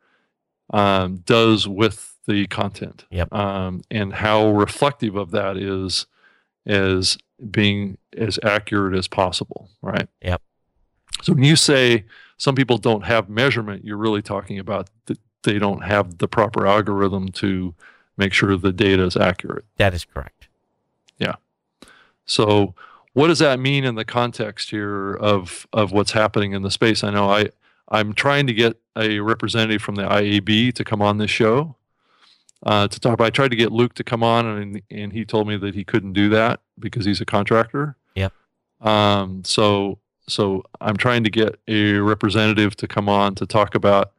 S2: does with the content,
S1: yep.
S2: And how reflective of that is as being as accurate as possible, right?
S1: Yep.
S2: So when you say some people don't have measurement, you're really talking about that they don't have the proper algorithm to make sure the data is accurate.
S1: That is correct.
S2: Yeah. So what does that mean in the context here of what's happening in the space? I know I'm trying to get a representative from the IAB to come on this show to talk about. I tried to get Luke to come on, and he told me that he couldn't do that because he's a contractor.
S1: Yep.
S2: So I'm trying to get a representative to come on to talk about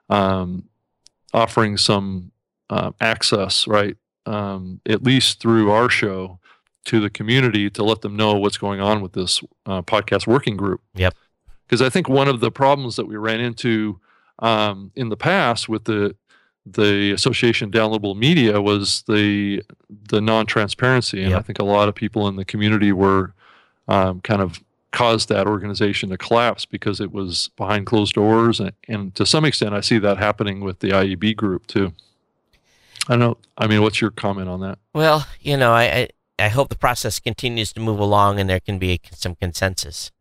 S2: offering some access, right, at least through our show, to the community to let them know what's going on with this podcast working group.
S1: Yep.
S2: Because I think one of the problems that we ran into in the past with the Association Downloadable Media was the non-transparency, and
S1: yep.
S2: I think a lot of people in the community were kind of caused that organization to collapse because it was behind closed doors, and to some extent, I see that happening with the IEB group too. I don't know. I mean, what's your comment on that?
S1: Well, I hope the process continues to move along and there can be some consensus.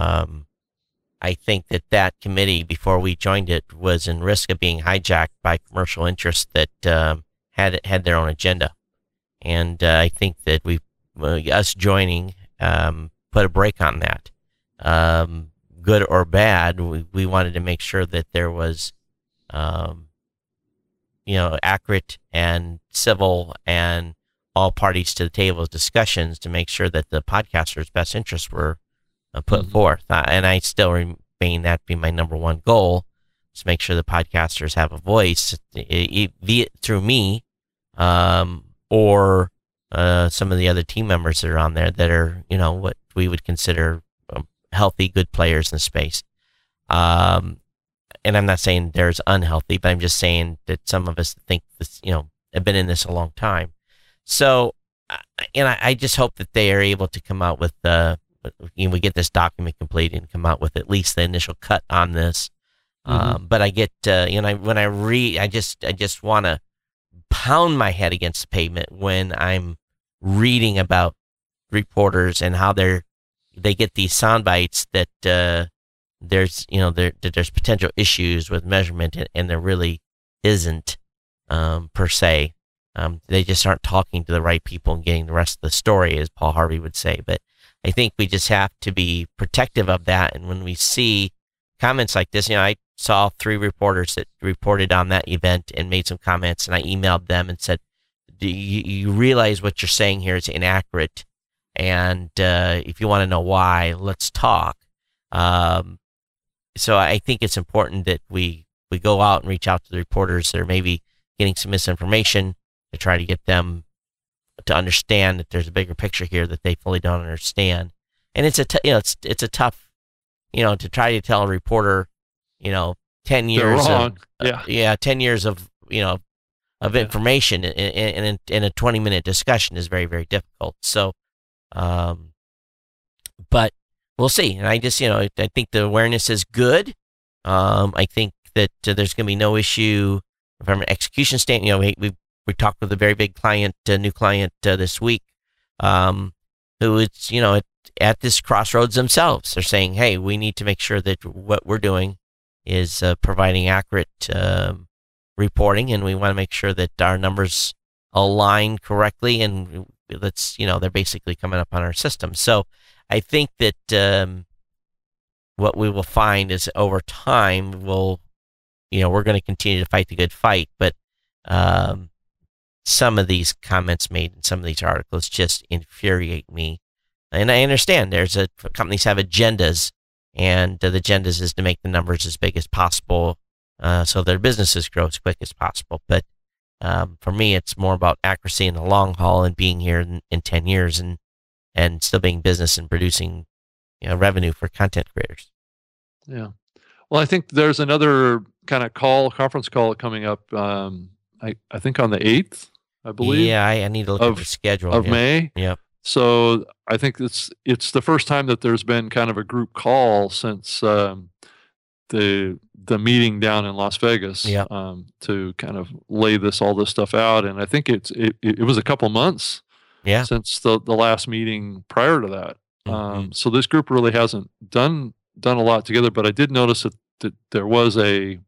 S1: I think that committee, before we joined it, was in risk of being hijacked by commercial interests that had their own agenda. And I think that us joining put a break on that. Good or bad, we wanted to make sure that there was accurate and civil and all parties to the table discussions to make sure that the podcasters' best interests were put mm-hmm. forth. And I still remain that be my number one goal, is to make sure the podcasters have a voice, be it through me or some of the other team members that are on there that are, what we would consider healthy, good players in the space. And I'm not saying there's unhealthy, but I'm just saying that some of us think this, have been in this a long time. So, I just hope that they are able to come out with, we get this document completed and come out with at least the initial cut on this. Mm-hmm. But I get, when I read, I just want to pound my head against the pavement when I'm reading about reporters and how they get these sound bites that there's potential issues with measurement, and there really isn't per se. They just aren't talking to the right people and getting the rest of the story, as Paul Harvey would say. But I think we just have to be protective of that. And when we see comments like this, I saw 3 reporters that reported on that event and made some comments, and I emailed them and said, do you realize what you're saying here is inaccurate? And if you want to know why, let's talk. So I think it's important that we go out and reach out to the reporters that are maybe getting some misinformation, to try to get them to understand that there's a bigger picture here that they fully don't understand. And it's a tough, to try to tell a reporter, 10 years,
S2: 10
S1: years of, of information in a 20-minute discussion is very, very difficult. So, but we'll see. And I just, I think the awareness is good. I think that there's going to be no issue from an execution standpoint. We talked with a very big client, new client this week, who is, at this crossroads themselves. They're saying, hey, we need to make sure that what we're doing is providing accurate reporting, and we want to make sure that our numbers align correctly, and they're basically coming up on our system. So I think that what we will find is over time, we're going to continue to fight the good fight, but some of these comments made in some of these articles just infuriate me. And I understand companies have agendas, and the agendas is to make the numbers as big as possible, so their businesses grow as quick as possible. But for me, it's more about accuracy in the long haul and being here in 10 years and still being business and producing revenue for content creators.
S2: Yeah. Well, I think there's another kind of conference call coming up, I think on the 8th, I believe.
S1: Yeah, I need to look at the schedule.
S2: Of May.
S1: Yep.
S2: So I think it's the first time that there's been kind of a group call since the meeting down in Las Vegas, to kind of lay all this stuff out. And I think it was a couple months since the last meeting prior to that. Mm-hmm. So this group really hasn't done a lot together, but I did notice that there was like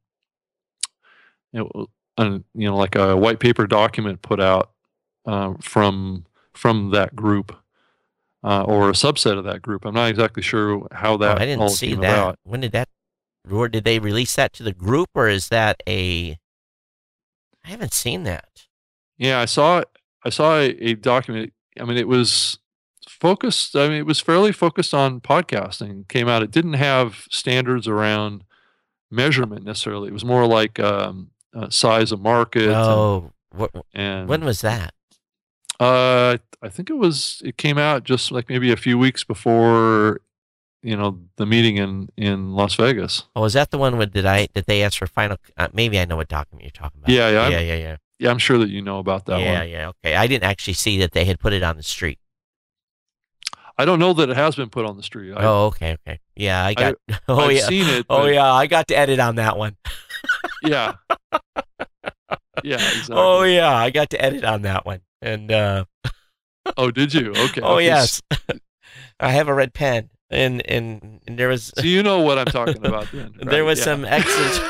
S2: a white paper document put out from that group, or a subset of that group. I'm not exactly sure how that.
S1: I didn't see that. About. When did that? Or did they release that to the group, or is that I haven't seen that.
S2: Yeah, I saw a document. I mean, it was focused. I mean, it was fairly focused on podcasting. Came out. It didn't have standards around measurement necessarily. It was more like size of market.
S1: Oh, when was that?
S2: I think it came out just like maybe a few weeks before, the meeting in Las Vegas.
S1: Oh, is that the one that they asked for final? Maybe I know what document you're talking about.
S2: Yeah. Yeah, I'm sure that you know about that one.
S1: Yeah. Okay, I didn't actually see that they had put it on the street.
S2: I don't know that it has been put on the street.
S1: Okay. Yeah, I got.
S2: I've seen it.
S1: I got to edit on that one.
S2: Yeah. Yeah. Exactly.
S1: Oh yeah, I got to edit on that one. And
S2: oh, did you? Okay.
S1: Oh, yes. I have a red pen, and there was.
S2: So you know what I'm talking about then. Right?
S1: There was some X's.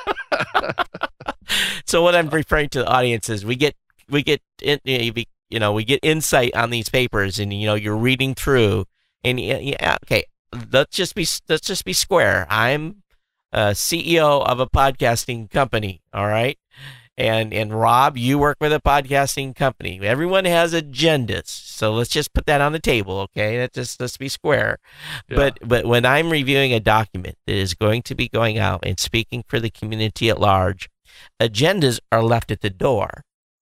S1: So what I'm referring to the audience is we get insight on these papers, and you're reading through, and okay, let's just be square. I'm a CEO of a podcasting company, all right. And Rob, you work with a podcasting company. Everyone has agendas, so let's just put that on the table, okay? Let's be square. Yeah. But when I'm reviewing a document that is going to be going out and speaking for the community at large, agendas are left at the door.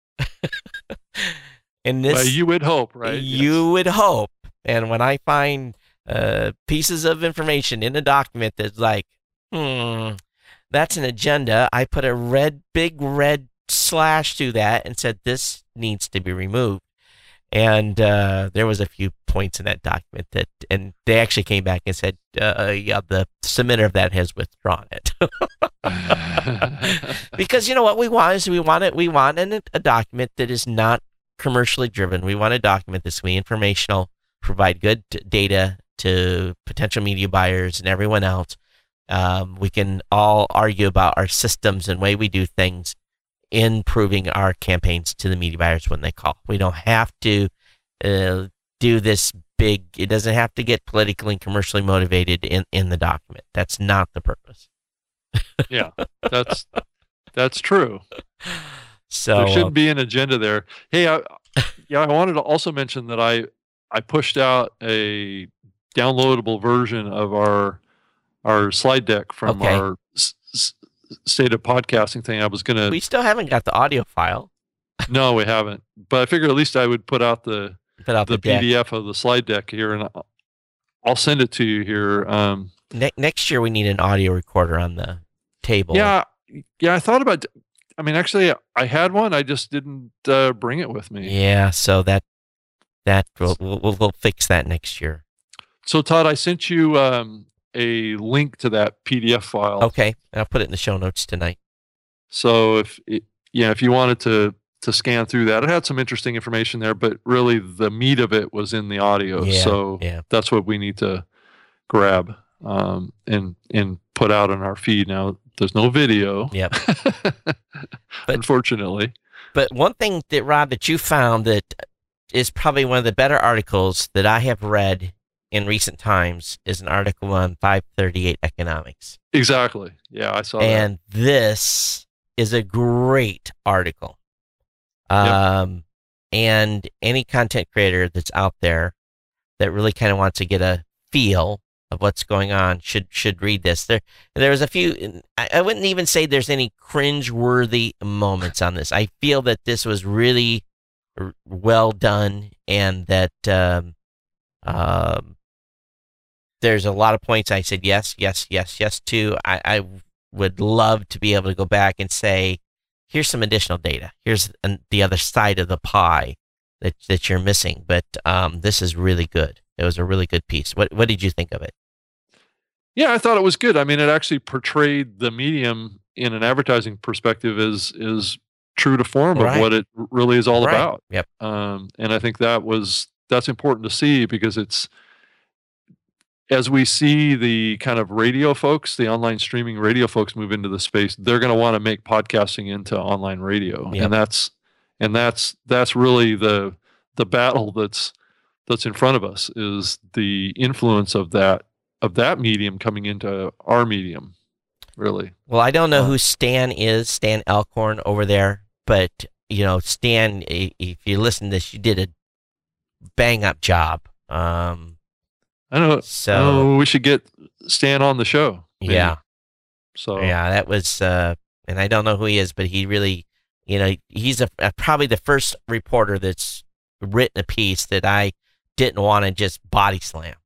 S1: And this,
S2: well, you would hope, right?
S1: You would hope. And when I find pieces of information in a document that's like, that's an agenda, I put a big red slash through that and said, this needs to be removed. And there was a few points in that document and they actually came back and said, the submitter of that has withdrawn it. Because what we want is we want a document that is not commercially driven. We want a document that's going to be informational, provide good data to potential media buyers and everyone else. We can all argue about our systems and way we do things in proving our campaigns to the media buyers when they call. We don't have to do this big. It doesn't have to get politically and commercially motivated in the document. That's not the purpose.
S2: Yeah, that's true.
S1: So
S2: there shouldn't be an agenda there. Hey, I wanted to also mention that I pushed out a downloadable version of our slide deck from our state of podcasting thing. I was going to.
S1: We still haven't got the audio file.
S2: No, we haven't. But I figured at least I would put out the PDF of the slide deck here, and I'll send it to you here.
S1: Next year we need an audio recorder on the table.
S2: Yeah. I thought about. I mean, actually, I had one. I just didn't bring it with me.
S1: Yeah, so that we'll fix that next year.
S2: So, Todd, I sent you a link to that PDF file.
S1: Okay, I'll put it in the show notes tonight.
S2: So if you wanted to scan through that, it had some interesting information there, but really the meat of it was in the audio. That's what we need to grab and put out on our feed. Now, there's no video.
S1: Yep.
S2: Unfortunately.
S1: But one thing that, Rob, that you found that is probably one of the better articles that I have read in recent times is an article on 538 economics.
S2: Exactly. Yeah, I saw that.
S1: And this is a great article. And any content creator that's out there that really kind of wants to get a feel of what's going on should read this. There was a few. I wouldn't even say there's any cringe-worthy moments on this. I feel that this was really well done, and that there's a lot of points I said yes to. I would love to be able to go back and say, here's some additional data. Here's the other side of the pie that you're missing. But this is really good. It was a really good piece. What did you think of it?
S2: Yeah, I thought it was good. I mean, it actually portrayed the medium in an advertising perspective is true to form of what it really is all about.
S1: Yep.
S2: And I think that's important to see, because it's, as we see the kind of radio folks, the online streaming radio folks move into the space, they're going to want to make podcasting into online radio.
S1: Yep.
S2: And that's really the battle that's in front of us, is the influence of that medium coming into our medium, really.
S1: Well, I don't know who Stan is, Stan Elkhorn over there, but Stan, if you listen to this, you did a bang up job.
S2: I know. So we should get Stan on the show. Maybe.
S1: Yeah.
S2: So
S1: yeah, that was, and I don't know who he is, but he really, he's probably the first reporter that's written a piece that I didn't want to just body slam.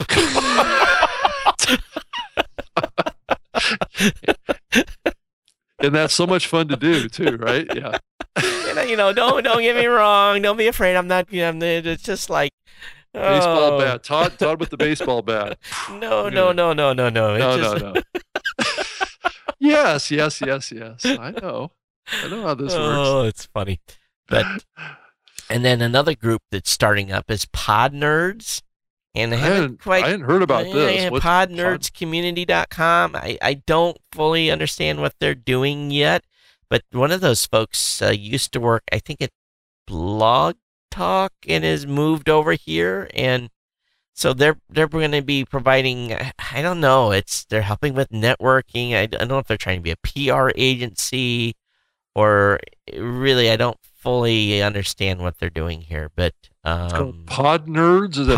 S2: And that's so much fun to do too, right? Yeah.
S1: Don't get me wrong. Don't be afraid. I'm not. It's just like
S2: baseball bat. Todd with the baseball bat.
S1: No.
S2: Yes. I know how this works.
S1: Oh, it's funny. But and then another group that's starting up is Pod Nerds. And I hadn't
S2: heard about this.
S1: PodNerdsCommunity.com. I don't fully understand what they're doing yet, but one of those folks used to work, I think, at Blog Talk and has moved over here, and so they're going to be providing. I don't know. They're helping with networking. I don't know if they're trying to be a PR agency, or really, I don't fully understand what they're doing here, but
S2: Pod Nerds, is it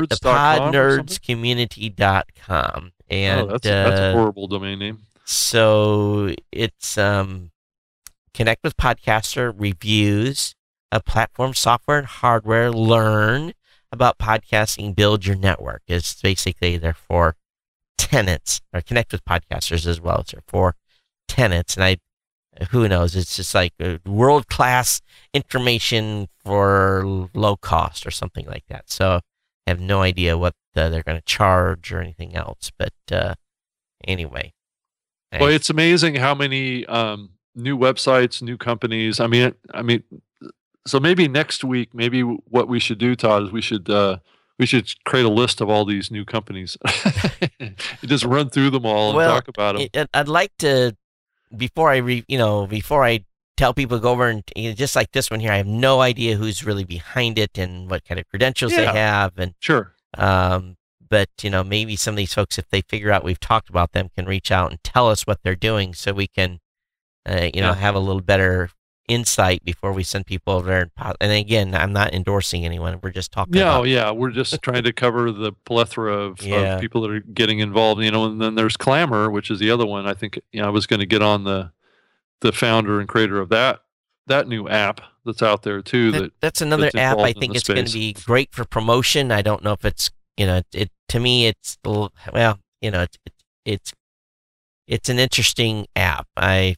S1: PodNerdsCommunity.com. And
S2: that's a horrible domain name.
S1: So it's connect with podcaster, reviews of platform software and hardware, learn about podcasting, build your network. It's basically they're for tenants, or connect with podcasters as well. It's for tenants, and who knows? It's just like world-class information for low cost or something like that. So I have no idea what they're going to charge or anything else. But anyway.
S2: Well, it's amazing how many new websites, new companies. I mean, so maybe next week, maybe what we should do, Todd, is we should create a list of all these new companies. Just run through them all and talk about them.
S1: I'd like to. Before I tell people to go over and just like this one here, I have no idea who's really behind it and what kind of credentials they have, and
S2: sure.
S1: But maybe some of these folks, if they figure out we've talked about them, can reach out and tell us what they're doing, so we can, have a little better insight before we send people over there. And again, I'm not endorsing anyone. We're just talking.
S2: We're just trying to cover the plethora of people that are getting involved. And then there's Clamor, which is the other one. I think I was going to get on the founder and creator of that new app that's out there too.
S1: That's another app. I think it's going to be great for promotion. I don't know if it's it to me. It's it's an interesting app.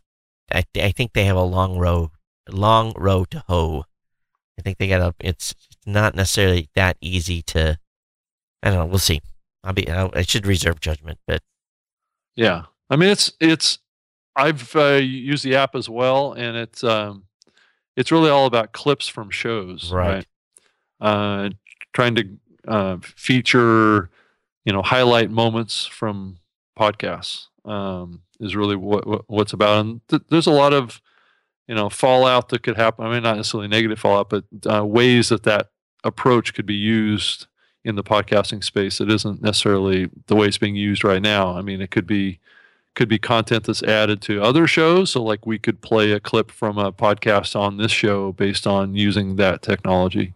S1: I think they have a long road to hoe. I think it's not necessarily that easy to. I don't know. We'll see. I should reserve judgment, but
S2: yeah. I mean, it's. I've used the app as well, and it's really all about clips from shows, right? Trying to feature, highlight moments from podcasts is really what's about. And there's a lot of, fallout that could happen. I mean, not necessarily negative fallout, but ways that approach could be used in the podcasting space. It isn't necessarily the way it's being used right now. I mean, it could be content that's added to other shows. So like we could play a clip from a podcast on this show based on using that technology.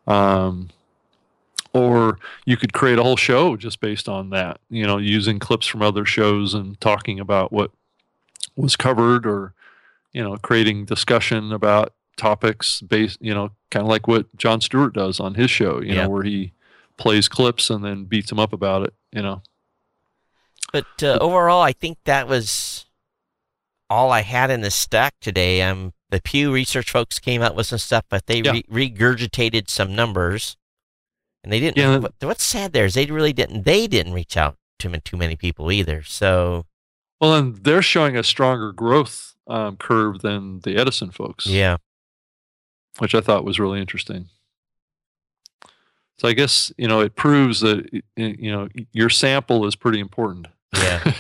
S2: Or you could create a whole show just based on that, using clips from other shows and talking about what was covered, or, creating discussion about topics based, kind of like what Jon Stewart does on his show, where he plays clips and then beats them up about it,
S1: But overall, I think that was all I had in the stack today. The Pew Research folks came out with some stuff, but they regurgitated some numbers, and they didn't. Yeah. What's sad there is they didn't reach out to too many people either. So,
S2: well, and they're showing a stronger growth curve than the Edison folks.
S1: Yeah,
S2: which I thought was really interesting. So I guess it proves that your sample is pretty important.
S1: Yeah.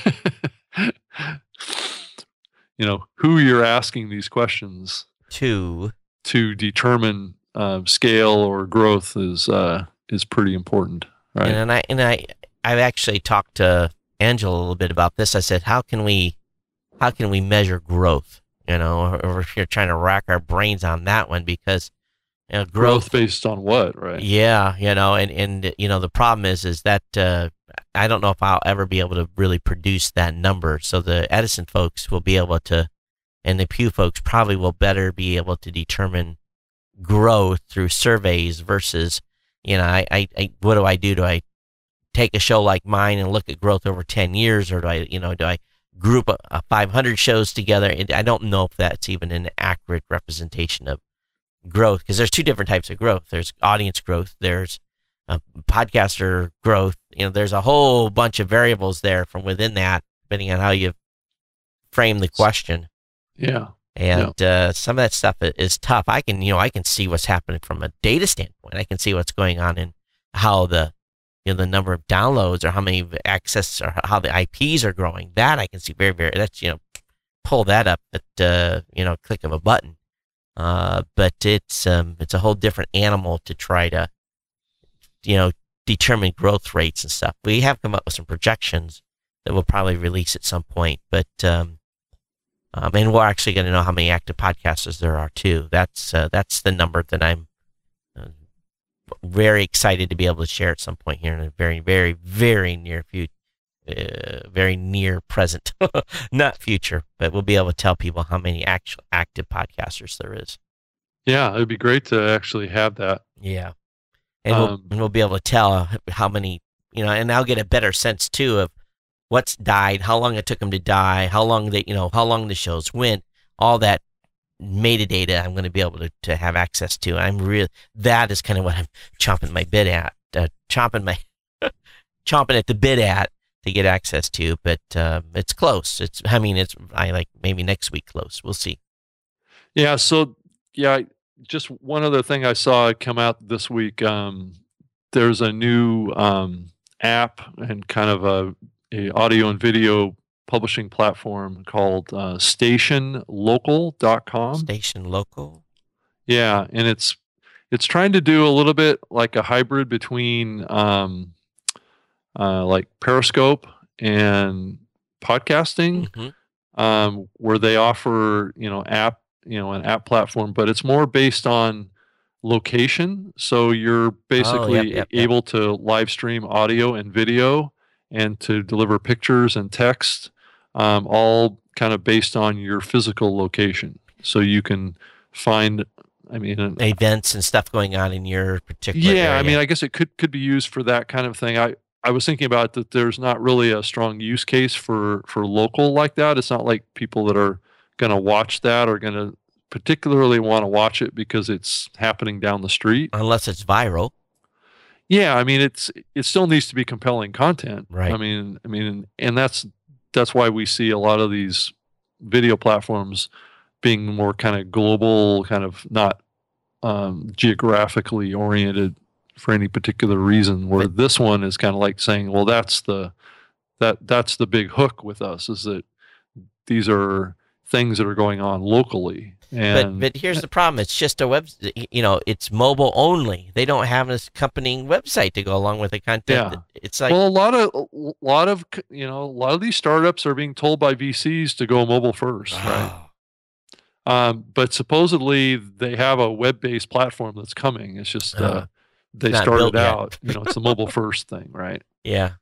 S2: Who you're asking these questions
S1: to
S2: determine scale or growth is pretty important, right?
S1: And I've actually talked to Angela a little bit about this. I said, how can we measure growth? Or if you're trying to rack our brains on that one, because
S2: growth based on what, right?
S1: Yeah, and the problem is that I don't know if I'll ever be able to really produce that number. So the Edison folks will be able to, and the Pew folks probably will better be able to determine growth through surveys versus, I what do I do? Do I take a show like mine and look at growth over 10 years, or do I group 500 shows together? And I don't know if that's even an accurate representation of growth, because there's two different types of growth. There's audience growth, there's podcaster growth. There's a whole bunch of variables there from within that, depending on how you frame the question.
S2: Yeah.
S1: And some of that stuff is tough. I can see what's happening from a data standpoint. I can see what's going on in how the number of downloads, or how many access, or how the IPs are growing. That I can see very, very. That's pull that up at click of a button. But it's a whole different animal to try to, determine growth rates and stuff. We have come up with some projections that we'll probably release at some point, but and we're actually going to know how many active podcasters there are too. That's the number that I'm very excited to be able to share at some point here in a very, very, very near future, very near present, not future, but we'll be able to tell people how many actual active podcasters there is.
S2: Yeah, it'd be great to actually have that.
S1: Yeah. And we'll be able to tell how many, and I'll get a better sense too of what's died, how long it took them to die, how long the shows went, all that metadata I'm going to be able to have access to. That is kind of what I'm chomping at the bit at to get access to, but it's close. Maybe next week close. We'll see.
S2: Yeah. So just one other thing I saw come out this week. There's a new app and kind of a audio and video publishing platform called stationlocal.com.
S1: Station Local.
S2: Yeah, and it's trying to do a little bit like a hybrid between like Periscope and podcasting, where they offer an app platform, but it's more based on location. So you're basically able to live stream audio and video, and to deliver pictures and text, all kind of based on your physical location. So you can find,
S1: events and stuff going on in your particular area.
S2: I guess it could be used for that kind of thing. I was thinking about that. There's not really a strong use case for local like that. It's not like people that are going to watch that are going to particularly want to watch it because it's happening down the street.
S1: Unless it's viral.
S2: Yeah, I mean, it still needs to be compelling content.
S1: Right.
S2: I mean, and that's why we see a lot of these video platforms being more kind of global, kind of not geographically oriented for any particular reason. Where this one is kind of like saying, well, that's the big hook with us, is that these are things that are going on locally. And
S1: but here's the problem: it's just a web. It's mobile only. They don't have an accompanying website to go along with the content.
S2: Yeah.
S1: It's like,
S2: well, a lot of these startups are being told by VCs to go mobile first, right? But supposedly they have a web-based platform that's coming. It's just they started out. It's the mobile first thing, right?
S1: Yeah.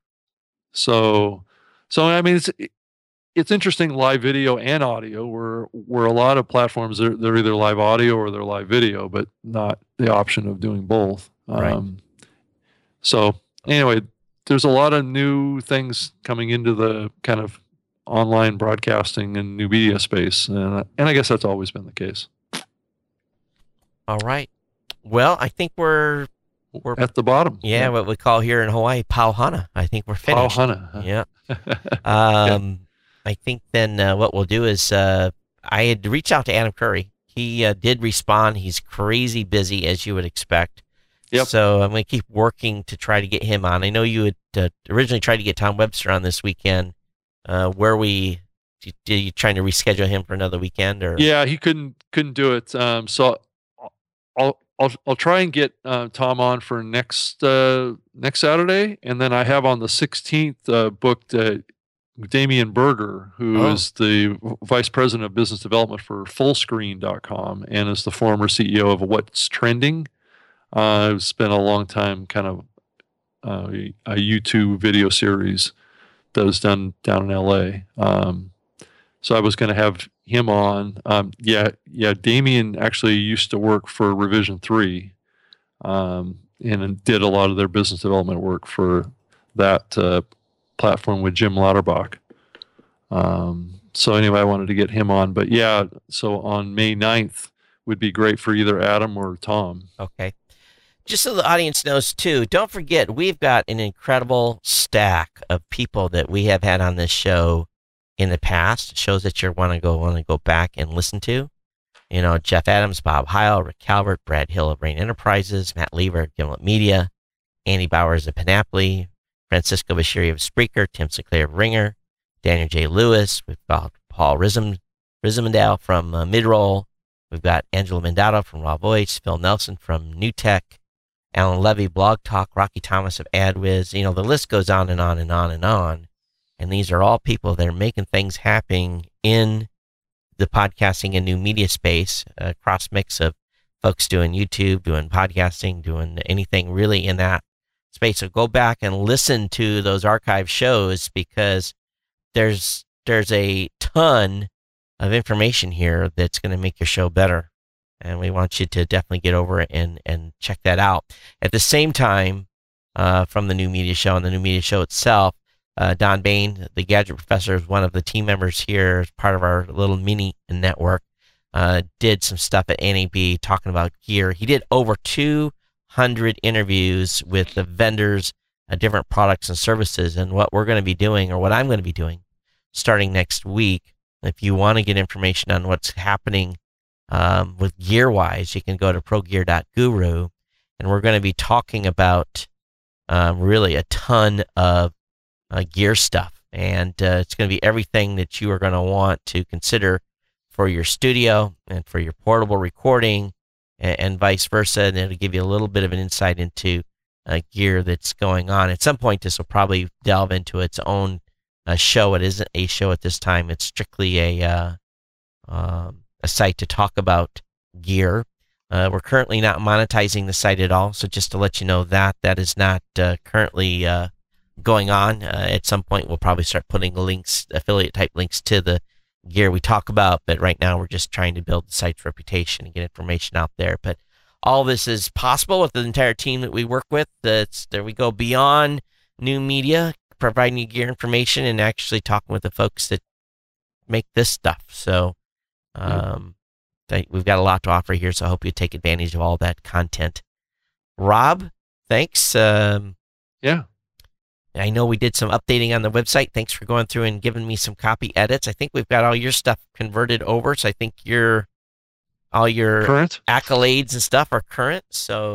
S2: So I mean, it's interesting, live video and audio, where a lot of platforms they're either live audio or they're live video, but not the option of doing both.
S1: Right.
S2: So anyway, there's a lot of new things coming into the kind of online broadcasting and new media space, and I guess that's always been the case.
S1: All right. Well, I think we're
S2: at the bottom.
S1: Yeah, what we call here in Hawaii, pauhana. I think we're finished.
S2: Pauhana. Huh?
S1: Yeah. I think then what we'll do is I had reached out to Adam Curry. He did respond. He's crazy busy, as you would expect.
S2: Yep.
S1: So I'm going to keep working to try to get him on. I know you had originally tried to get Tom Webster on this weekend. Were you trying to reschedule him for another weekend? Or
S2: yeah, he couldn't do it. So I'll try and get Tom on for next Saturday, and then I have on the 16th booked Damian Berger, who is the vice president of business development for Fullscreen.com and is the former CEO of What's Trending. I've spent a long time kind of a YouTube video series that was done down in LA. So I was going to have him on. Damian actually used to work for Revision 3 and did a lot of their business development work for that platform with Jim Lauterbach. So anyway, I wanted to get him on. But yeah, so on May 9th would be great for either Adam or Tom.
S1: Okay. Just so the audience knows, too, don't forget, we've got an incredible stack of people that we have had on this show in the past, shows that you want to go back and listen to. Jeff Adams, Bob Heil, Rick Calvert, Brad Hill of Rain Enterprises, Matt Lever of Gimlet Media, Andy Bowers of Panoply, Francisco Bashiri of Spreaker, Tim Sinclair of Ringer, Daniel J. Lewis. We've got Paul Rizzamandale from Midroll. We've got Angela Mandato from Raw Voice, Phil Nelson from New Tech, Alan Levy, Blog Talk, Rocky Thomas of AdWiz. The list goes on and on and on and on. And these are all people that are making things happen in the podcasting and new media space, a cross mix of folks doing YouTube, doing podcasting, doing anything really in that space. So go back and listen to those archive shows, because there's a ton of information here that's going to make your show better. And we want you to definitely get over it and check that out. At the same time, from the New Media Show and the New Media Show itself, Don Bain, the Gadget Professor, is one of the team members here as part of our little mini network, did some stuff at NAB talking about gear. He did over 200 interviews with the vendors of different products and services. And what we're going to be doing, or what I'm going to be doing, starting next week, if you want to get information on what's happening with GearWise, you can go to progear.guru, and we're going to be talking about really a ton of gear stuff, and it's going to be everything that you are going to want to consider for your studio and for your portable recording, and vice versa, and it'll give you a little bit of an insight into gear that's going on. At some point, this will probably delve into its own show. It isn't a show at this time. It's strictly a site to talk about gear. We're currently not monetizing the site at all, so just to let you know that is not currently going on. At some point, we'll probably start putting links, affiliate type links, to the gear we talk about, but right now we're just trying to build the site's reputation and get information out there. But all this is possible with the entire team that we work with. There we go, beyond new media, providing you gear information and actually talking with the folks that make this stuff. So We've got a lot to offer here, so I hope you take advantage of all that content. Rob, thanks.
S2: Yeah.
S1: I know we did some updating on the website. Thanks for going through and giving me some copy edits. I think we've got all your stuff converted over, so I think all your
S2: current
S1: accolades and stuff are current. So,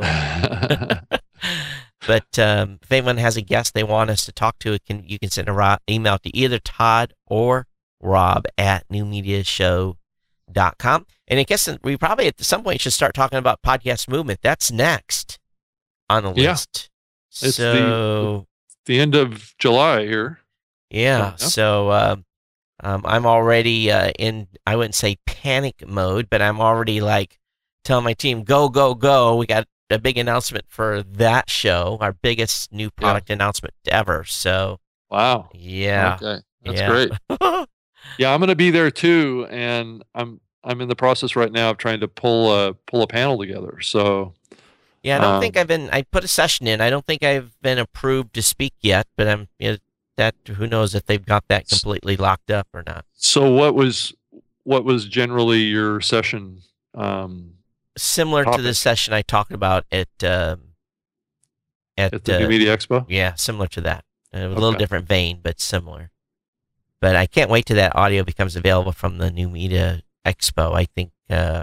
S1: but if anyone has a guest they want us to talk to, you can send an email to either Todd or Rob at newmediashow.com. And I guess we probably at some point should start talking about Podcast Movement. That's next on the list.
S2: It's the end of July here.
S1: Yeah. So I'm already in, I wouldn't say panic mode, but I'm already like telling my team, go, go, go. We got a big announcement for that show, our biggest new product announcement ever. So,
S2: wow.
S1: Yeah.
S2: Okay. That's great. Yeah, I'm going to be there too, and I'm in the process right now of trying to pull a panel together. So,
S1: yeah, I don't think I put a session in. I don't think I've been approved to speak yet, but who knows if they've got that completely locked up or not.
S2: So what was generally your session?
S1: Similar to the session I talked about at the
S2: New Media Expo?
S1: Yeah, similar to that. A little different vein, but similar. But I can't wait till that audio becomes available from the New Media Expo. I think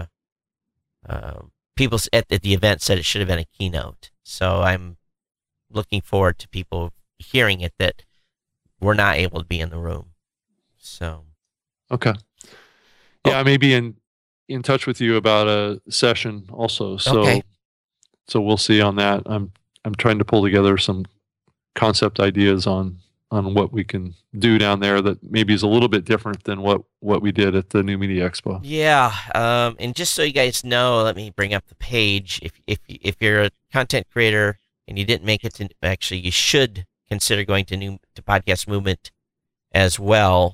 S1: people at the event said it should have been a keynote. So I'm looking forward to people hearing it that we're not able to be in the room. So.
S2: Okay. Yeah, I may be in touch with you about a session also. So we'll see on that. I'm trying to pull together some concept ideas on what we can do down there that maybe is a little bit different than what we did at the New Media Expo.
S1: Yeah, and just so you guys know, let me bring up the page. If you're a content creator and you didn't make it to, actually, you should consider going to Podcast Movement as well.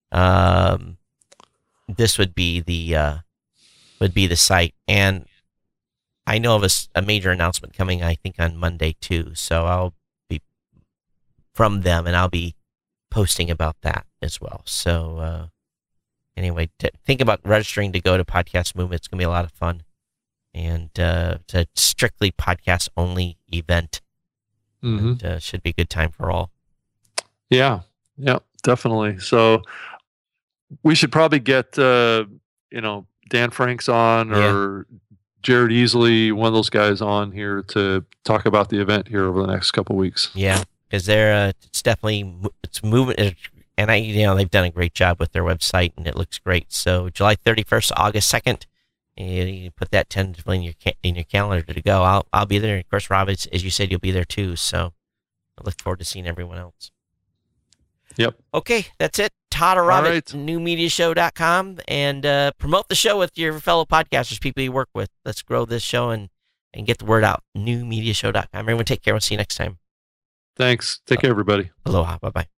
S1: This would be the site, and I know of a major announcement coming, I think, on Monday too. So I'll be from them, and I'll be posting about that as well. So anyway, think about registering to go to Podcast Movement. It's gonna be a lot of fun, and it's a strictly podcast only event.
S2: Mm-hmm.
S1: And, should be a good time for all.
S2: Yeah, definitely. So we should probably get Dan Franks on or Jared Easley, one of those guys on here to talk about the event here over the next couple of weeks.
S1: Yeah, because it's definitely moving, and they've done a great job with their website, and it looks great. So July 31st, August 2nd, and you put that tentatively in your calendar to go. I'll be there. Of course, Rob, as you said, you'll be there too. So I look forward to seeing everyone else.
S2: Yep.
S1: Okay, that's it. Todd or Rob
S2: right.
S1: at newmediashow.com, and promote the show with your fellow podcasters, people you work with. Let's grow this show and get the word out. Newmediashow.com. Everyone take care. We'll see you next time.
S2: Thanks. Take care, everybody.
S1: Aloha. Bye-bye.